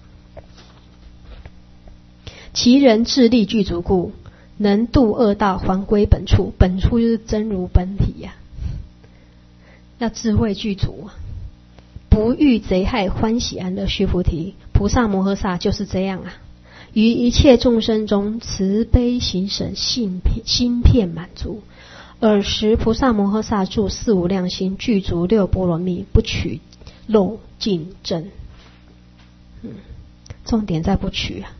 Speaker 3: 其人智力具足故，能度恶道，还归本处。本处就是真如本体呀，要智慧具足，不遇贼害，欢喜安乐。须菩提，菩萨摩诃萨就是这样啊，于一切众生中慈悲行省，心片满足。尔时菩萨摩诃萨住四无量心，具足六波罗蜜，不取漏尽正。重点在不取啊。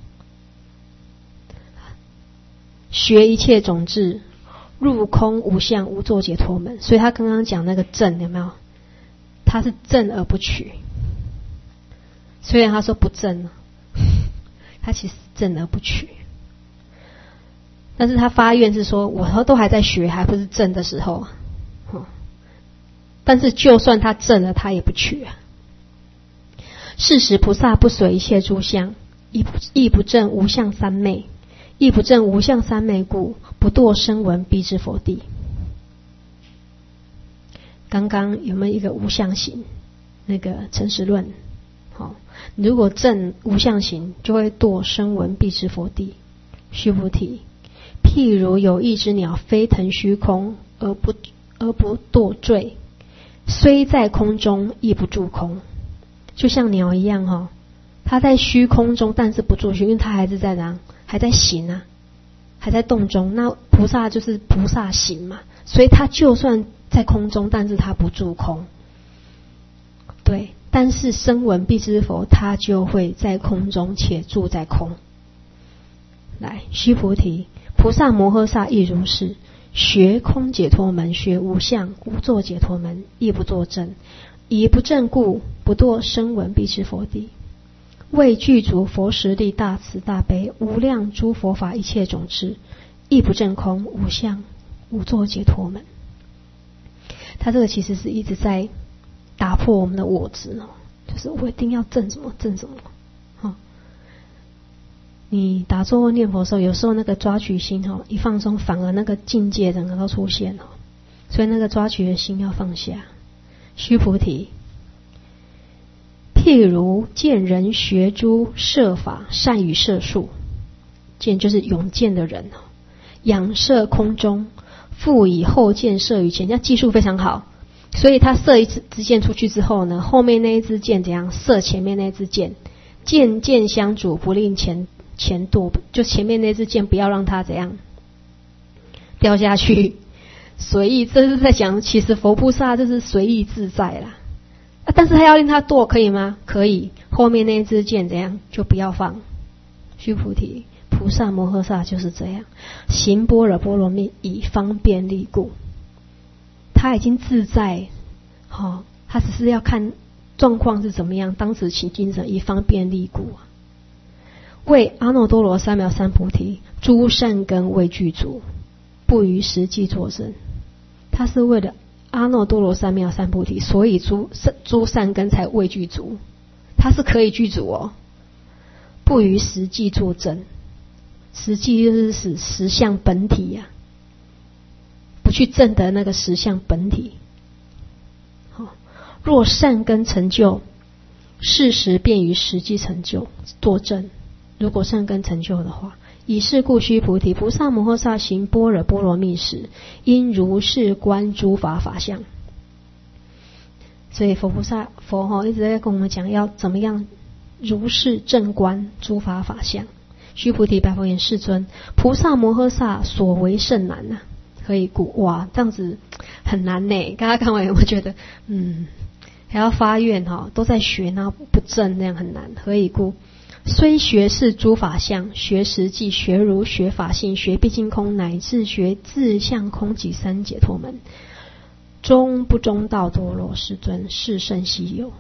Speaker 3: 学一切种智，入空无相无作解脱门。所以他刚刚讲那个正，有没有？他是正而不取。虽然他说不正，他其实正而不取。但是他发愿是说，我都还在学，还不是正的时候。但是就算他正了，他也不取啊。是时菩萨不随一切诸相，亦不证无相三昧。亦不证无相三昧故，不堕声闻辟支佛地。刚刚有没有一个无相行？那个诚实论，如果证无相行，就会堕声闻辟支佛地。须菩提，譬如有一只鸟飞腾虚空，而不堕坠，虽在空中，亦不住空。就像鸟一样，它在虚空中，但是不住虚，因为它还是在哪？还在行啊，还在动中。那菩萨就是菩萨行嘛，所以他就算在空中，但是他不住空。对，但是声闻辟支佛，他就会在空中且住在空。来，须菩提，菩萨摩诃萨亦如是，学空解脱门，学无相无作解脱门，亦不作证。以不证故，不堕声闻辟支佛地。为具足佛实力，大慈大悲，无量诸佛法一切种智，亦不证空无相无作解脱门。他这个其实是一直在打破我们的我执，就是我一定要证什么证什么。你打坐念佛的时候，有时候那个抓取心一放松，反而那个境界整个都出现了。所以那个抓取的心要放下。须菩提，譬如见人学诸摄法，善于摄术。见就是勇健的人，仰射空中，复以后箭射于前。人家技术非常好，所以他射一支箭出去之后呢，后面那一支箭怎样射前面那一支箭，箭箭相阻，不令前堕。就前面那支箭不要让它怎样掉下去。随意，这是在讲，其实佛菩萨就是随意自在啦。但是他要令他堕，可以吗？可以。后面那一支箭怎样就不要放。须菩提，菩萨摩诃萨就是这样，行般若波罗蜜，以方便利故。他已经自在，他只是要看状况是怎么样，当时起精神，以方便利故。为阿耨多罗三藐三菩提，诸善根未具足，不于实际作证。他是为了阿耨多罗三藐三菩提，所以诸善根才未具足。他是可以具足不于实际作证。实际就是实相本体呀，不去证得那个实相本体。若善根成就，事实便于实际成就作证。如果善根成就的话，以是故须菩提，菩萨摩诃萨行般若波罗蜜时，应如是观诸法法相。所以佛一直在跟我们讲，要怎么样如是正观诸法法相。须菩提，白佛言：世尊，菩萨摩诃萨所为甚难啊！何以故？哇，这样子很难呢。刚刚看完有没有觉得，还要发愿都在学，然后不正，那样很难。何以故？虽学是诸法相，学实际，学如，学法性，学毕竟空，乃至学自相空及三解脱门，中不中道多罗，世尊，是甚稀有。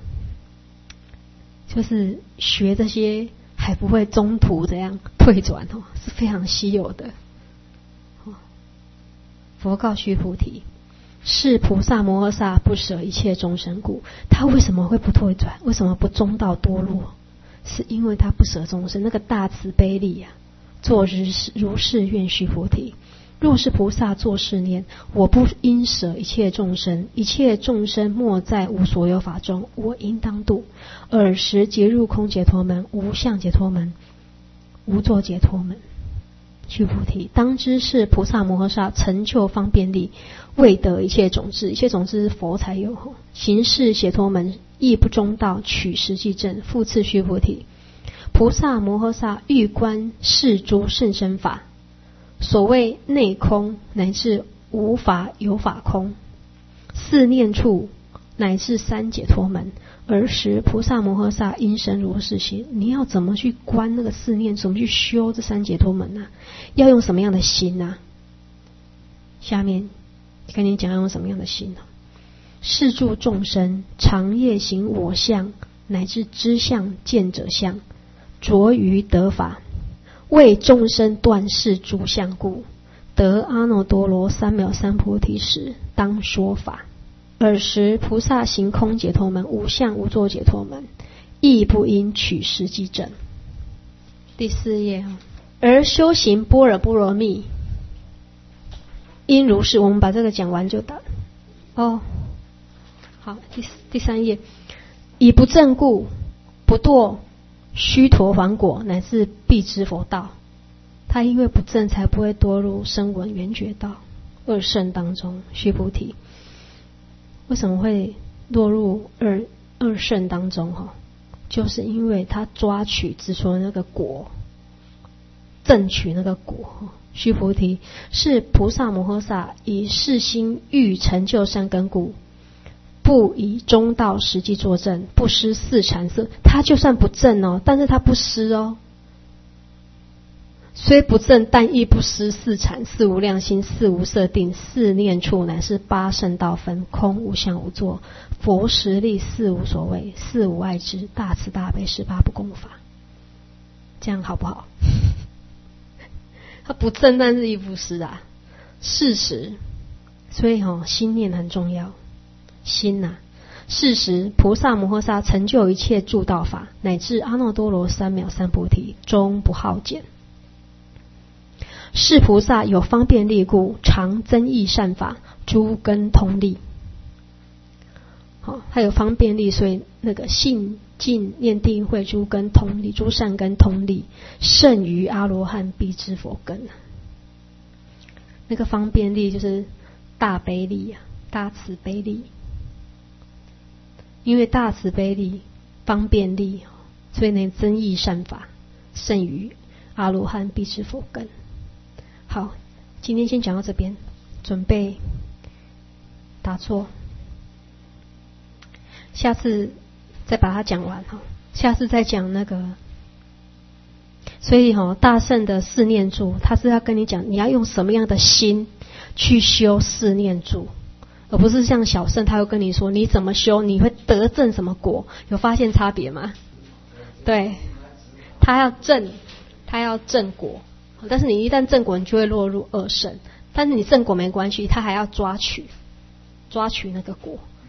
Speaker 3: 就是学这些还不会中途这样退转是非常稀有的。佛告须菩提， 是菩萨摩诃萨不舍一切众生故。他为什么会不退转？为什么不中道堕落？是因为他不舍众生，那个大慈悲力啊，作如是愿须菩提。若是菩萨作是念：我不应舍一切众生，一切众生莫在无所有法中，我应当度。尔时即入空解脱门、无相解脱门、无作解脱门。须菩提，当知是菩萨摩诃萨成就方便力，未得一切种智。一切种智是佛才有，行事解脱门亦不中道，取实际证。复次须菩提，菩萨摩诃萨欲观是诸甚深法，所谓内空乃至无法有法空，四念处乃至三解脱门。尔时菩萨摩诃萨应生如是心。你要怎么去观那个四念？怎么去修这三解脱门呢？要用什么样的心呢？下面跟你讲要用什么样的心呢？是诸众生常夜行我相，乃至知相见者相，着于得法，为众生断是诸相故，得阿耨多罗三藐三菩提时，当说法。尔时菩萨行空解脱门、无相无作解脱门，亦不应取实际证。第4页，而修行般若波罗蜜，应如是。我们把这个讲完就打。好，第3页，以不正故，不堕须陀洹果，乃至必知佛道。他因为不正，才不会堕入声闻缘觉道二圣当中。须菩提，为什么会落入二圣当中？就是因为他抓取执着那个果，正取那个果。须菩提，是菩萨摩诃萨以是心欲成就善根故，不以中道实际作证，不失四禅色。他就算不正但是他不失虽不正，但亦不失四禅、四无量心、四无色定、四念处，乃是八圣道分，空无相无作，佛实力，四无所谓，四无碍智，大慈大悲，18不共法。这样好不好？他不正，但是亦不失啊，事实。所以心念很重要，心事实，菩萨摩诃萨成就一切助道法，乃至阿耨多罗三藐三菩提，终不好减。是菩萨有方便力故，常增益善法，诸根通利。他有方便力，所以那个信净念定慧诸根通利，诸善根通利，胜于阿罗汉必知佛根。那个方便力就是大悲力大慈悲力。因为大慈悲力、方便力，所以能增益善法，胜于阿罗汉必知佛根。好，今天先讲到这边，准备打坐，下次再把它讲完下次再讲那个。所以大圣的四念住，他是要跟你讲你要用什么样的心去修四念住，而不是像小圣他会跟你说你怎么修你会得证什么果。有发现差别吗？对，他要正果，但是你一旦正果，你就会落入二圣。但是你正果没关系，他还要抓取那个果。